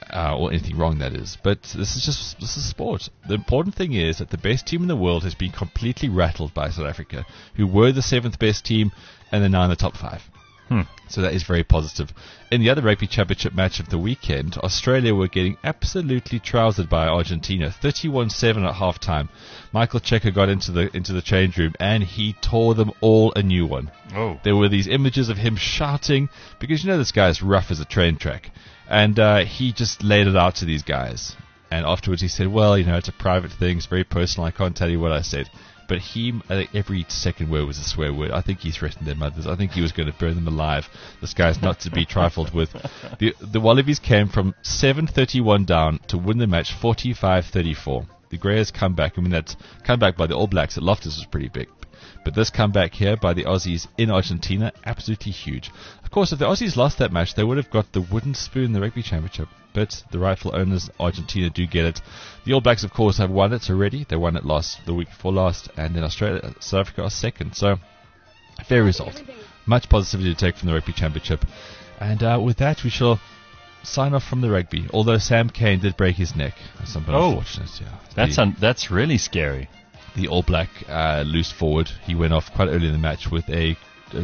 or anything wrong, that is. But this is sport. The important thing is that the best team in the world has been completely rattled by South Africa, who were the 7th best team, and they're now in the top 5. So that is very positive. In the other Rugby Championship match of the weekend, Australia were getting absolutely trousered by Argentina, 31-7 at half-time. Michael Cheika got into the change room and he tore them all a new one. Oh. There were these images of him shouting, because this guy is rough as a train track, and he just laid it out to these guys. And afterwards he said, well, it's a private thing, it's very personal, I can't tell you what I said. But every second word was a swear word. I think he threatened their mothers. I think he was going to burn them alive. This guy's not to be trifled with. The Wallabies came from 7-31 down to win the match 45-34. The Greyers come back. That comeback by the All Blacks at Loftus was pretty big. But this comeback here by the Aussies in Argentina, absolutely huge. Of course, if the Aussies lost that match, they would have got the wooden spoon in the Rugby Championship. But the rightful owners, Argentina, do get it. The All Blacks, of course, have won it already. They won it the week before last, and then South Africa are second. So, fair result. Much positivity to take from the Rugby Championship. And with that, we shall sign off from the rugby. Although Sam Cane did break his neck. Something unfortunate, yeah. That's really scary. The All Black loose forward, he went off quite early in the match with a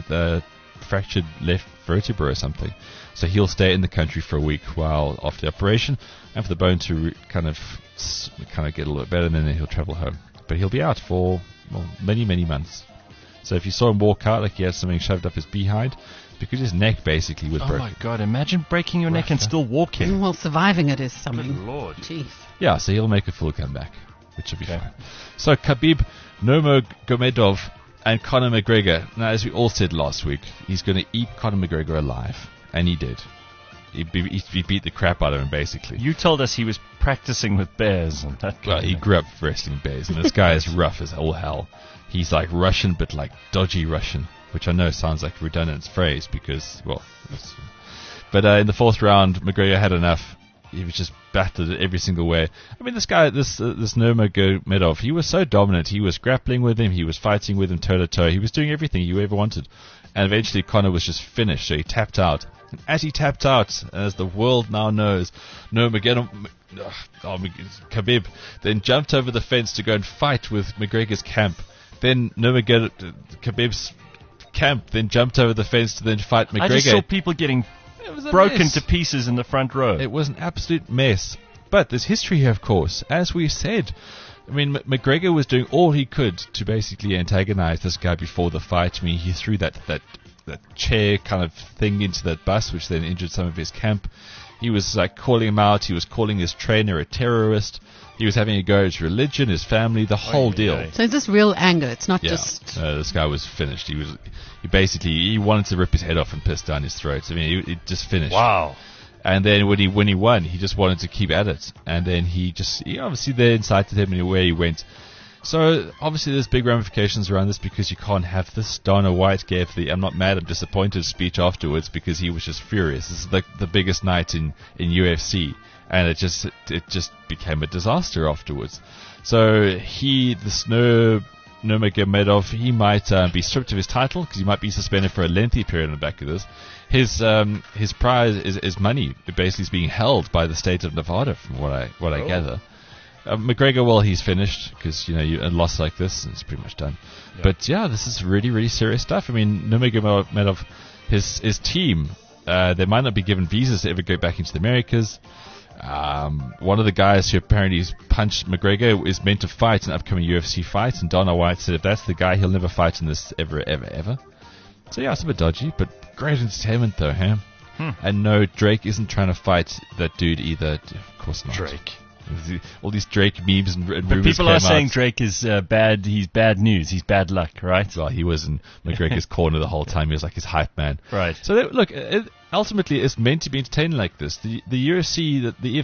fractured left vertebra or something. So he'll stay in the country for a week after the operation, and for the bone to kind of get a little bit better, and then he'll travel home. But he'll be out for many, many months. So if you saw him walk out like he had something shoved up his behind, because his neck basically was broken. Oh my God! Imagine breaking your neck and still walking. Well, surviving it is something. Good Lord. Jeez. Yeah, so he'll make a full comeback, which will be fine. So Khabib Nurmagomedov and Conor McGregor. Now, as we all said last week, he's going to eat Conor McGregor alive. And he did. He beat the crap out of him, basically. You told us he was practicing with bears. Well, he grew up wrestling bears, and this guy is rough as all hell. He's like Russian, but like dodgy Russian. which I know sounds like a redundant phrase because, well, but in the 4th round, McGregor had enough. He was just battered every single way. I mean, this guy, this Nurmagomedov, he was so dominant. He was grappling with him. He was fighting with him toe-to-toe. He was doing everything you ever wanted. And eventually Conor was just finished, so he tapped out. And as he tapped out, as the world now knows, Khabib then jumped over the fence to go and fight with McGregor's camp. Then Khabib's camp then jumped over the fence to then fight McGregor. I just saw people getting broken mess. to pieces in the front row. It was an absolute mess. But there's history here, of course. As we said, I mean, McGregor was doing all he could to basically antagonize this guy before the fight. I mean, he threw that chair kind of thing into that bus, which then injured some of his camp. He was like calling him out. He was calling his trainer a terrorist. He was having a go at his religion, his family, the whole deal. So it's this real anger. It's not just... this guy was finished. He wanted to rip his head off and piss down his throat. I mean, he just finished. Wow. And then when he won, he just wanted to keep at it. And then he obviously they incited him in where he went. So obviously there's big ramifications around this because you can't have this. Dana White gave the "I'm not mad, I'm disappointed" speech afterwards because he was just furious. This is the biggest night in UFC, and it just became a disaster afterwards. So Nurmagomedov, he might be stripped of his title because he might be suspended for a lengthy period on the back of this. His prize is money. It basically is being held by the state of Nevada, from what I gather. McGregor, well, he's finished because a loss like this, it's pretty much done. Yep. But yeah, this is really, really serious stuff. I mean, Nurmagomedov, his team, they might not be given visas to ever go back into the Americas. One of the guys who apparently punched McGregor is meant to fight an upcoming UFC fight, and Dana White said if that's the guy, he'll never fight in this ever. So yeah, it's a bit dodgy, but great entertainment though, huh? And no, Drake isn't trying to fight that dude either. Of course not. Drake. All these Drake memes and rumors. But people are saying Drake is bad. He's bad news. He's bad luck, right? Well, he was in McGregor's corner the whole time. He was like his hype man. Right. So ultimately, it's meant to be entertaining like this. The UFC, the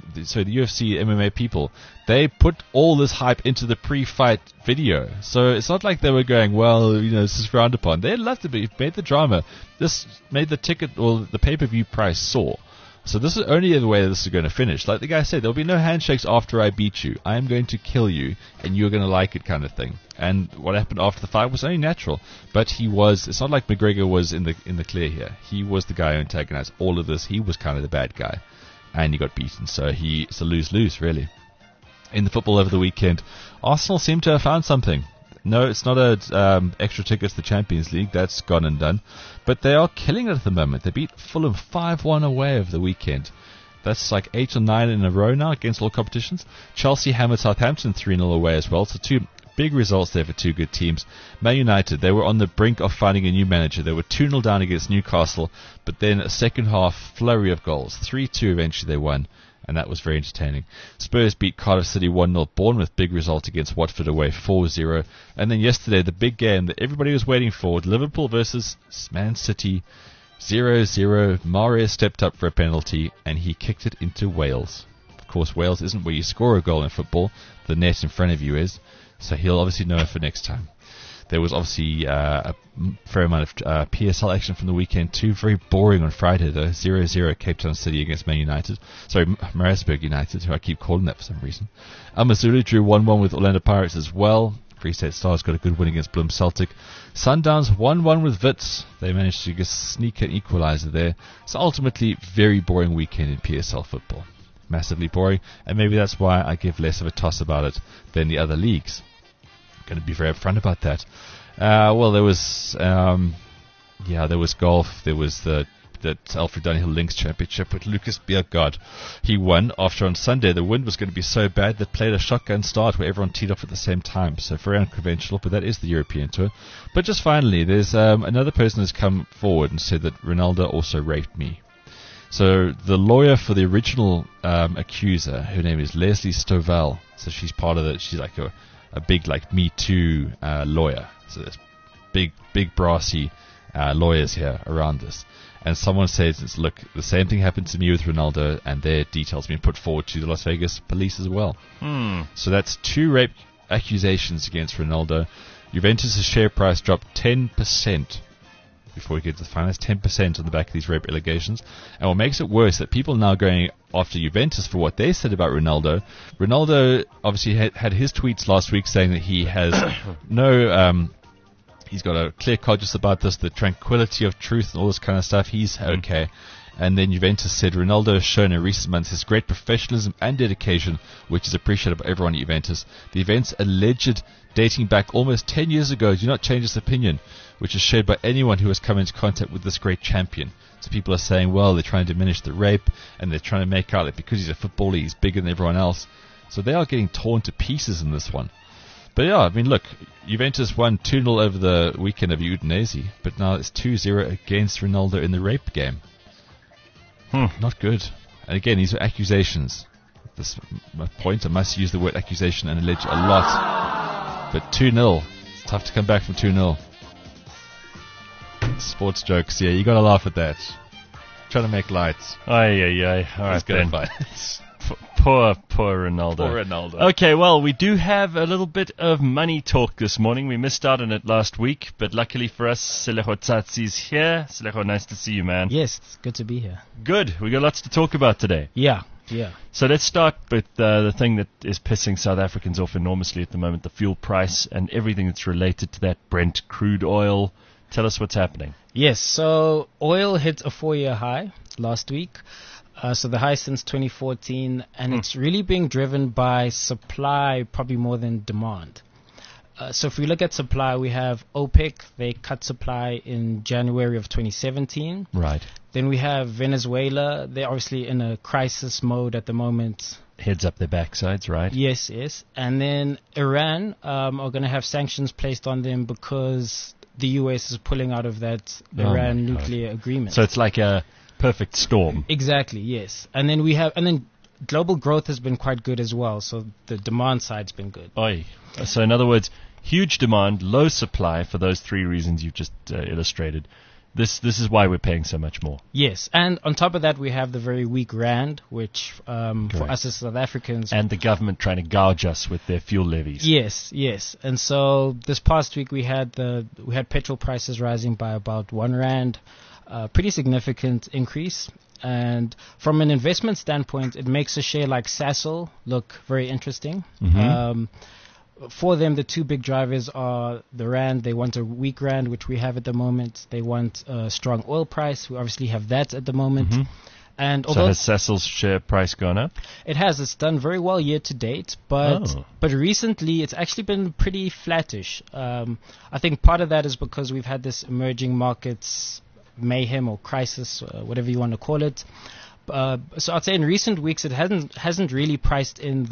UFC MMA people, they put all this hype into the pre-fight video. So it's not like they were going, well, this is frowned upon. They loved to be made the drama. This made the ticket or the pay-per-view price soar. So this is only the way this is going to finish. Like the guy said, there'll be no handshakes after I beat you. I am going to kill you, and you're going to like it, kind of thing. And what happened after the fight was only natural. But it's not like McGregor was in the clear here. He was the guy who antagonized all of this. He was kind of the bad guy, and he got beaten. So it's a lose-lose, really. In the football over the weekend, Arsenal seemed to have found something. No, it's not extra tickets to the Champions League. That's gone and done. But they are killing it at the moment. They beat Fulham 5-1 away over the weekend. That's like 8 or 9 in a row now against all competitions. Chelsea hammered Southampton 3-0 away as well. So 2 big results there for 2 good teams. Man United, they were on the brink of finding a new manager. They were 2-0 down against Newcastle. But then a second half flurry of goals. 3-2 eventually they won. And that was very entertaining. Spurs beat Cardiff City 1-0. Bournemouth, big result against Watford away 4-0. And then yesterday, the big game that everybody was waiting for, Liverpool versus Man City 0-0. Mahrez stepped up for a penalty, and he kicked it into Wales. Of course, Wales isn't where you score a goal in football. The net in front of you is. So he'll obviously know it for next time. There was obviously a fair amount of PSL action from the weekend too. Very boring on Friday though. 0-0 Cape Town City against Man United. Sorry, Maritzburg United, who I keep calling that for some reason. Amazulu drew 1-1 with Orlando Pirates as well. Free State Stars got a good win against Bloem Celtic. Sundowns 1-1 with Wits. They managed to just sneak an equaliser there. So ultimately, very boring weekend in PSL football. Massively boring, and maybe that's why I give less of a toss about it than the other leagues. Going to be very upfront about that. Well, there was golf. There was the Alfred Dunhill Links Championship with Lucas Bjerregaard. He won after on Sunday the wind was going to be so bad that played a shotgun start where everyone teed off at the same time. So very unconventional, but that is the European Tour. But just finally, there's another person has come forward and said that Ronaldo also raped me. So the lawyer for the original accuser, her name is Leslie Stovall. So she's part of it. She's like a big like Me Too lawyer. So there's big brassy lawyers here around this. And someone says, look, the same thing happened to me with Ronaldo, and their details being put forward to the Las Vegas police as well. So that's 2 rape accusations against Ronaldo. Juventus' share price dropped 10% before we get to the final. It's 10% on the back of these rape allegations. And what makes it worse, that people now going after Juventus for what they said about Ronaldo. Ronaldo obviously had his tweets last week saying that he has no... he's got a clear conscience about this, the tranquility of truth and all this kind of stuff. He's okay. And then Juventus said Ronaldo has shown in recent months his great professionalism and dedication, which is appreciated by everyone at Juventus. The events alleged dating back almost 10 years ago do not change this opinion, which is shared by anyone who has come into contact with this great champion. So people are saying, well, they're trying to diminish the rape, and they're trying to make out that because he's a footballer, he's bigger than everyone else. So they are getting torn to pieces in this one. But yeah, I mean, look, Juventus won 2-0 over the weekend of Udinese, but now it's 2-0 against Ronaldo in the rape game. Not good. And again, these are accusations. This my point, I must use the word accusation and allege a lot. But 2-0, it's tough to come back from 2-0. Sports jokes, yeah, you gotta laugh at that. Trying to make lights. Aye. All right, Ben. Poor Ronaldo. Poor Ronaldo. Okay, well, we do have a little bit of money talk this morning. We missed out on it last week, but luckily for us, Seleho Tsatsi's here. Seleho, nice to see you, man. Yes, it's good to be here. Good. We got lots to talk about today. Yeah. So let's start with the thing that is pissing South Africans off enormously at the moment, the fuel price and everything that's related to that, Brent crude oil. Tell us what's happening. Yes, so oil hit a 4-year high last week. So the high since 2014, and it's really being driven by supply probably more than demand. So if we look at supply, we have OPEC. They cut supply in January of 2017. Right. Then we have Venezuela. They're obviously in a crisis mode at the moment. Heads up their backsides, right? Yes. And then Iran are going to have sanctions placed on them because the U.S. is pulling out of that Iran nuclear agreement. So it's like a perfect storm. Exactly, yes. And then global growth has been quite good as well, so the demand side's been good. So in other words, huge demand, low supply for those three reasons you've just illustrated. This is why we're paying so much more. Yes, and on top of that we have the very weak rand, which for us as South Africans... And the government trying to gouge us with their fuel levies. Yes. And so this past week we had petrol prices rising by about 1 rand. Pretty significant increase, and from an investment standpoint, it makes a share like Sasol look very interesting. For them, the two big drivers are the rand. They want a weak rand, which we have at the moment. They want a strong oil price. We obviously have that at the moment. And although so has Sasol's share price gone up? It has. It's done very well year to date, but recently it's actually been pretty flattish. I think part of that is because we've had this emerging markets mayhem or crisis, whatever you want to call it. So I'd say in recent weeks it hasn't really priced in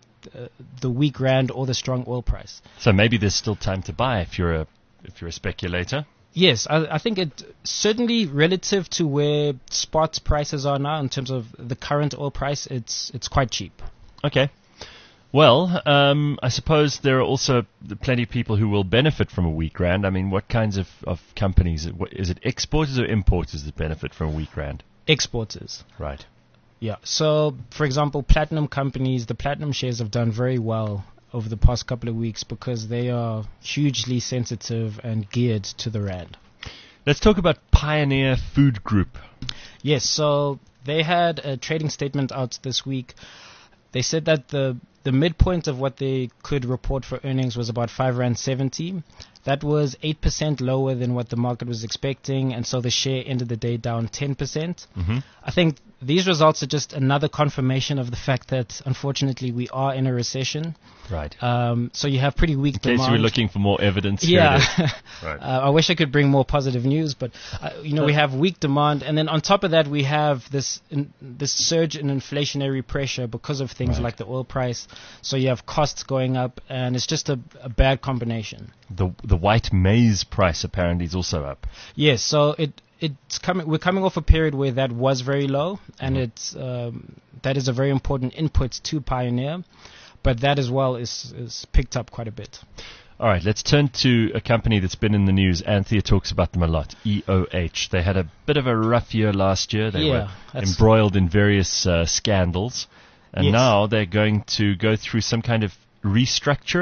the weak rand or the strong oil price. So maybe there's still time to buy if you're a speculator. Yes, I think it certainly relative to where spot prices are now in terms of the current oil price, it's quite cheap. Okay. Well, I suppose there are also plenty of people who will benefit from a weak rand. I mean, what kinds of companies? Is it exporters or importers that benefit from a weak rand? Exporters. Right. Yeah. So, for example, platinum companies, the platinum shares have done very well over the past couple of weeks because they are hugely sensitive and geared to the rand. Let's talk about Pioneer Food Group. Yes. So they had a trading statement out this week. They said that the midpoint of what they could report for earnings was about 5.70 rand. That was 8% lower than what the market was expecting, and so the share ended the day down 10%. I think these results are just another confirmation of the fact that, unfortunately, we are in a recession. Right. So you have pretty weak demand. In case you were looking for more evidence. Yeah. Right. I wish I could bring more positive news, but we have weak demand, and then on top of that, we have this surge in inflationary pressure because of things like the oil price. So you have costs going up, and it's just a bad combination. The white maize price apparently is also up. Yes, so we're coming off a period where that was very low, and that is a very important input to Pioneer, but that as well is picked up quite a bit. All right, let's turn to a company that's been in the news. Anthea talks about them a lot, EOH. They had a bit of a rough year last year. They were embroiled in various scandals, and now they're going to go through some kind of restructuring.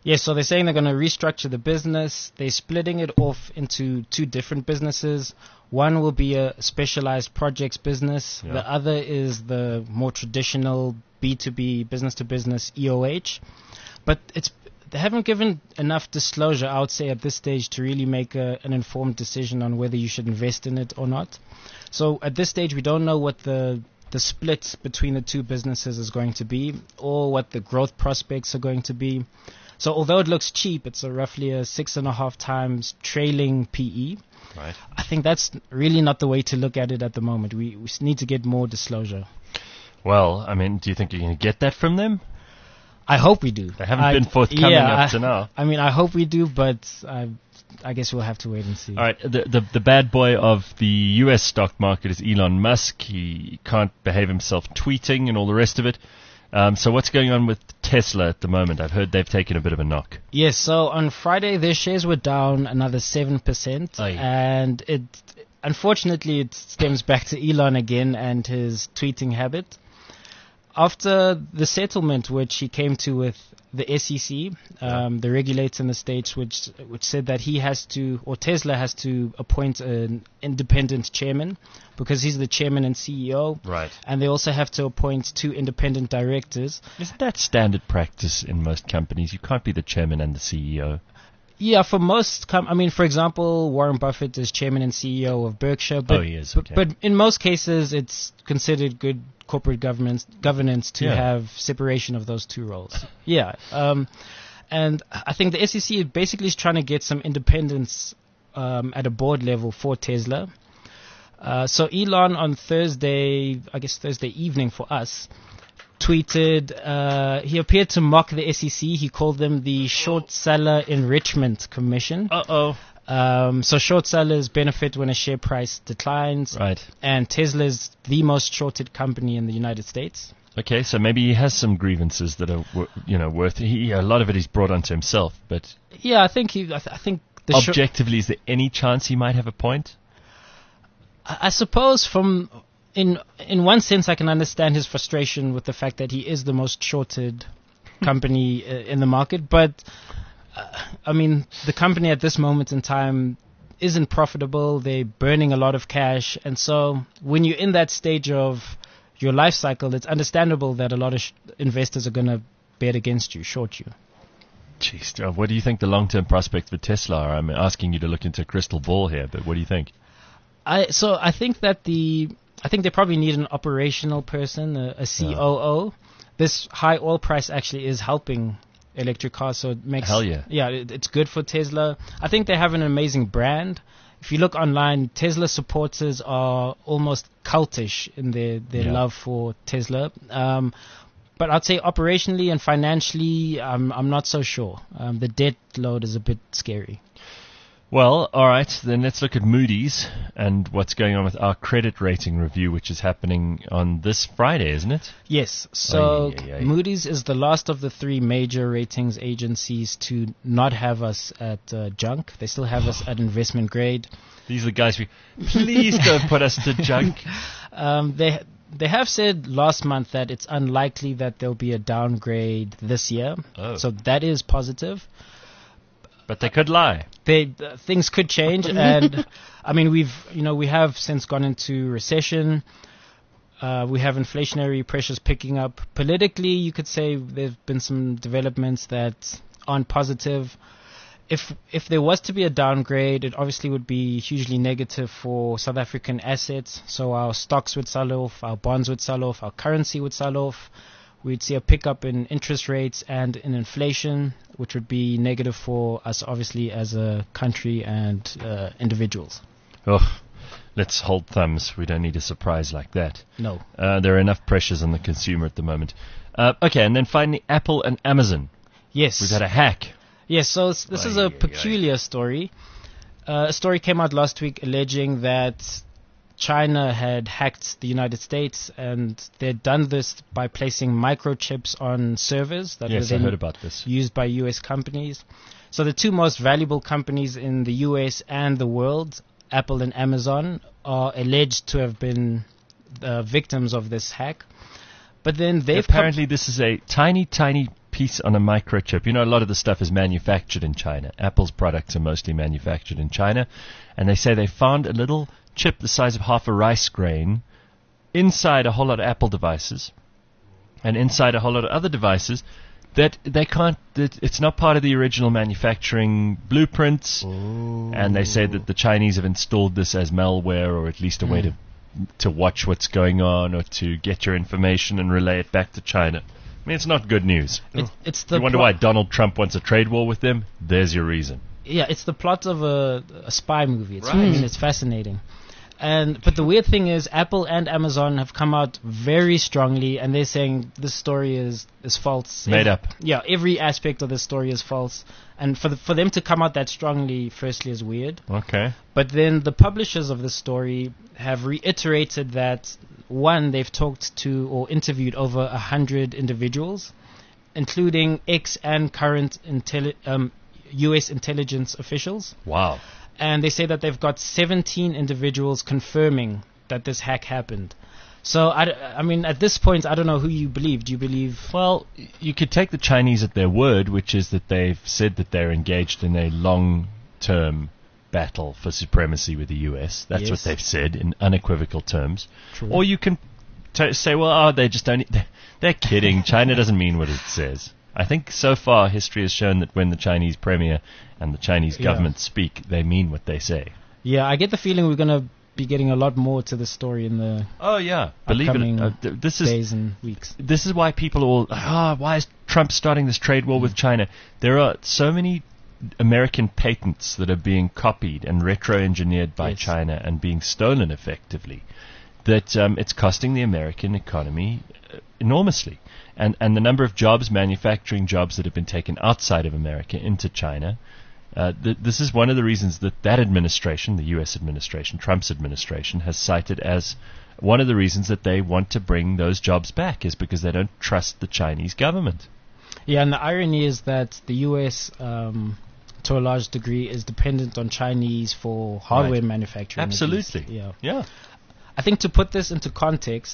Yes, so they're saying they're going to restructure the business. They're splitting it off into two different businesses. One will be a specialized projects business. Yeah. The other is the more traditional B2B, business-to-business EOH. But they haven't given enough disclosure, I would say, at this stage to really make an informed decision on whether you should invest in it or not. So at this stage, we don't know what the split between the two businesses is going to be or what the growth prospects are going to be. So although it looks cheap, it's roughly a 6.5 times trailing PE. Right. I think that's really not the way to look at it at the moment. We need to get more disclosure. Well, I mean, do you think you're going to get that from them? I hope we do. They haven't been forthcoming up to now. I mean, I hope we do, but I guess we'll have to wait and see. All right, the bad boy of the U.S. stock market is Elon Musk. He can't behave himself tweeting and all the rest of it. So what's going on with Tesla at the moment? I've heard they've taken a bit of a knock. Yes, so on Friday their shares were down another 7%, and unfortunately it stems back to Elon again and his tweeting habit. After the settlement which he came to with the SEC, the regulator in the States, which said that he has to, or Tesla has to appoint an independent chairman because he's the chairman and CEO. Right. And they also have to appoint 2 independent directors. Isn't that standard practice in most companies? You can't be the chairman and the CEO. Yeah, for most, for example, Warren Buffett is chairman and CEO of Berkshire. But, he is. Okay. But in most cases, it's considered good corporate governance to have separation of those 2 roles. Yeah. And I think the SEC basically is trying to get some independence at a board level for Tesla. So Elon on Thursday evening for us, tweeted, he appeared to mock the SEC. He called them the Short Seller Enrichment Commission. So short sellers benefit when a share price declines. Right. And Tesla is the most shorted company in the United States. Okay, so maybe he has some grievances that are, worth. A lot of it he's brought onto himself, but yeah, I think the objectively, is there any chance he might have a point? I suppose in one sense, I can understand his frustration with the fact that he is the most shorted company in the market, but. The company at this moment in time isn't profitable. They're burning a lot of cash. And so when you're in that stage of your life cycle, it's understandable that a lot of investors are going to bet against you, short you. Jeez, what do you think the long-term prospects for Tesla are? I'm asking you to look into a crystal ball here, but what do you think? I think they probably need an operational person, a COO. This high oil price actually is helping electric cars, so it makes it's good for Tesla. I think they have an amazing brand. If you look online, Tesla supporters are almost cultish in their love for Tesla. But I'd say operationally and financially, I'm not so sure. The debt load is a bit scary. Well, all right, then let's look at Moody's and what's going on with our credit rating review, which is happening on this Friday, isn't it? Yes. So Moody's is the last of the 3 major ratings agencies to not have us at junk. They still have us at investment grade. These are the guys please don't put us to junk. They have said last month that it's unlikely that there'll be a downgrade this year. So that is positive. But they could lie. Things could change, and we have since gone into recession. We have inflationary pressures picking up. Politically, you could say there's been some developments that aren't positive. If there was to be a downgrade, it obviously would be hugely negative for South African assets. So our stocks would sell off, our bonds would sell off, our currency would sell off. We'd see a pickup in interest rates and in inflation, which would be negative for us, obviously, as a country and individuals. Oh, let's hold thumbs. We don't need a surprise like that. No. There are enough pressures on the consumer at the moment. Okay, and then finally, Apple and Amazon. Yes. We've had a hack. Yes, so this is a peculiar story. A story came out last week alleging that China had hacked the United States, and they'd done this by placing microchips on servers that were then used by U.S. companies. So the 2 most valuable companies in the U.S. and the world, Apple and Amazon, are alleged to have been victims of this hack. But then apparently this is a tiny piece on a microchip. You know, a lot of the stuff is manufactured in China. Apple's products are mostly manufactured in China. And they say they found a little chip the size of half a rice grain inside a whole lot of Apple devices and inside a whole lot of other devices that they can't, that it's not part of the original manufacturing blueprints. Ooh. And they say that the Chinese have installed this as malware, or at least a way to watch what's going on, or to get your information and relay it back to China. I mean, it's not good news. It's the You wonder why Donald Trump wants a trade war with them? There's your reason. Yeah, it's the plot of a spy movie. It's, Right. I mean, it's fascinating. But the weird thing is, Apple and Amazon have come out very strongly, and they're saying this story is false. Made up. Yeah, every aspect of the story is false. And for them to come out that strongly, firstly, is weird. Okay. But then the publishers of the story have reiterated that, one, they've talked to or interviewed over 100 individuals, including ex and current U.S. intelligence officials. Wow. And they say that they've got 17 individuals confirming that this hack happened. So, I mean, at this point, I don't know who you believe. Do you believe... Well, you could take the Chinese at their word, which is that they've said that they're engaged in a long-term battle for supremacy with the U.S. That's what Yes. they've said in unequivocal terms. True. Or you can say, well, they just don't... They're kidding. China doesn't mean what it says. I think so far history has shown that when the Chinese premier and the Chinese government speak, they mean what they say. Yeah, I get the feeling we're going to be getting a lot more to the story in the Oh yeah, believe upcoming it. This is days and weeks. This is why people are all, why is Trump starting this trade war with China? There are so many American patents that are being copied and retro-engineered by Yes. China and being stolen effectively that it's costing the American economy enormously. And the number of jobs, manufacturing jobs that have been taken outside of America into China, this is one of the reasons that administration, the U.S. administration, Trump's administration, has cited as one of the reasons that they want to bring those jobs back is because they don't trust the Chinese government. Yeah, and the irony is that the U.S., to a large degree, is dependent on Chinese for hardware manufacturing. at least. Absolutely. Yeah. Yeah. I think to put this into context,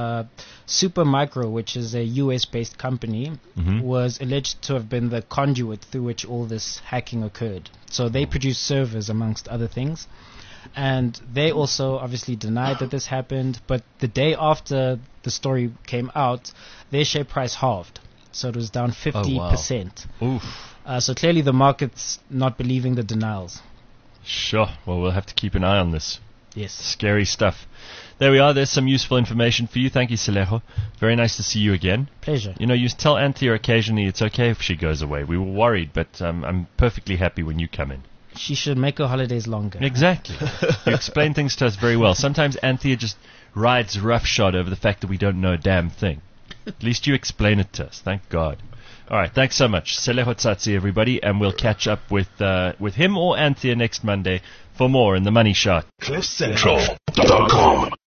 Supermicro, which is a US-based company, was alleged to have been the conduit through which all this hacking occurred. So they produce servers, amongst other things. And they also obviously denied that this happened, but the day after the story came out, their share price halved. So it was down 50%. Oof. So clearly the market's not believing the denials. Sure. Well, we'll have to keep an eye on this. Yes. Scary stuff. There we are. There's some useful information for you. Thank you, Seleho. Very nice to see you again. Pleasure. You know, you tell Anthea occasionally it's okay if she goes away. We were worried, but I'm perfectly happy when you come in. She should make her holidays longer. Exactly. You explain things to us very well. Sometimes Anthea just rides roughshod over the fact that we don't know a damn thing. At least you explain it to us. Thank God. All right. Thanks so much. Seleho Tsatsi, everybody, and we'll catch up with him or Anthea next Monday for more in The Money Shot. CliffCentral.com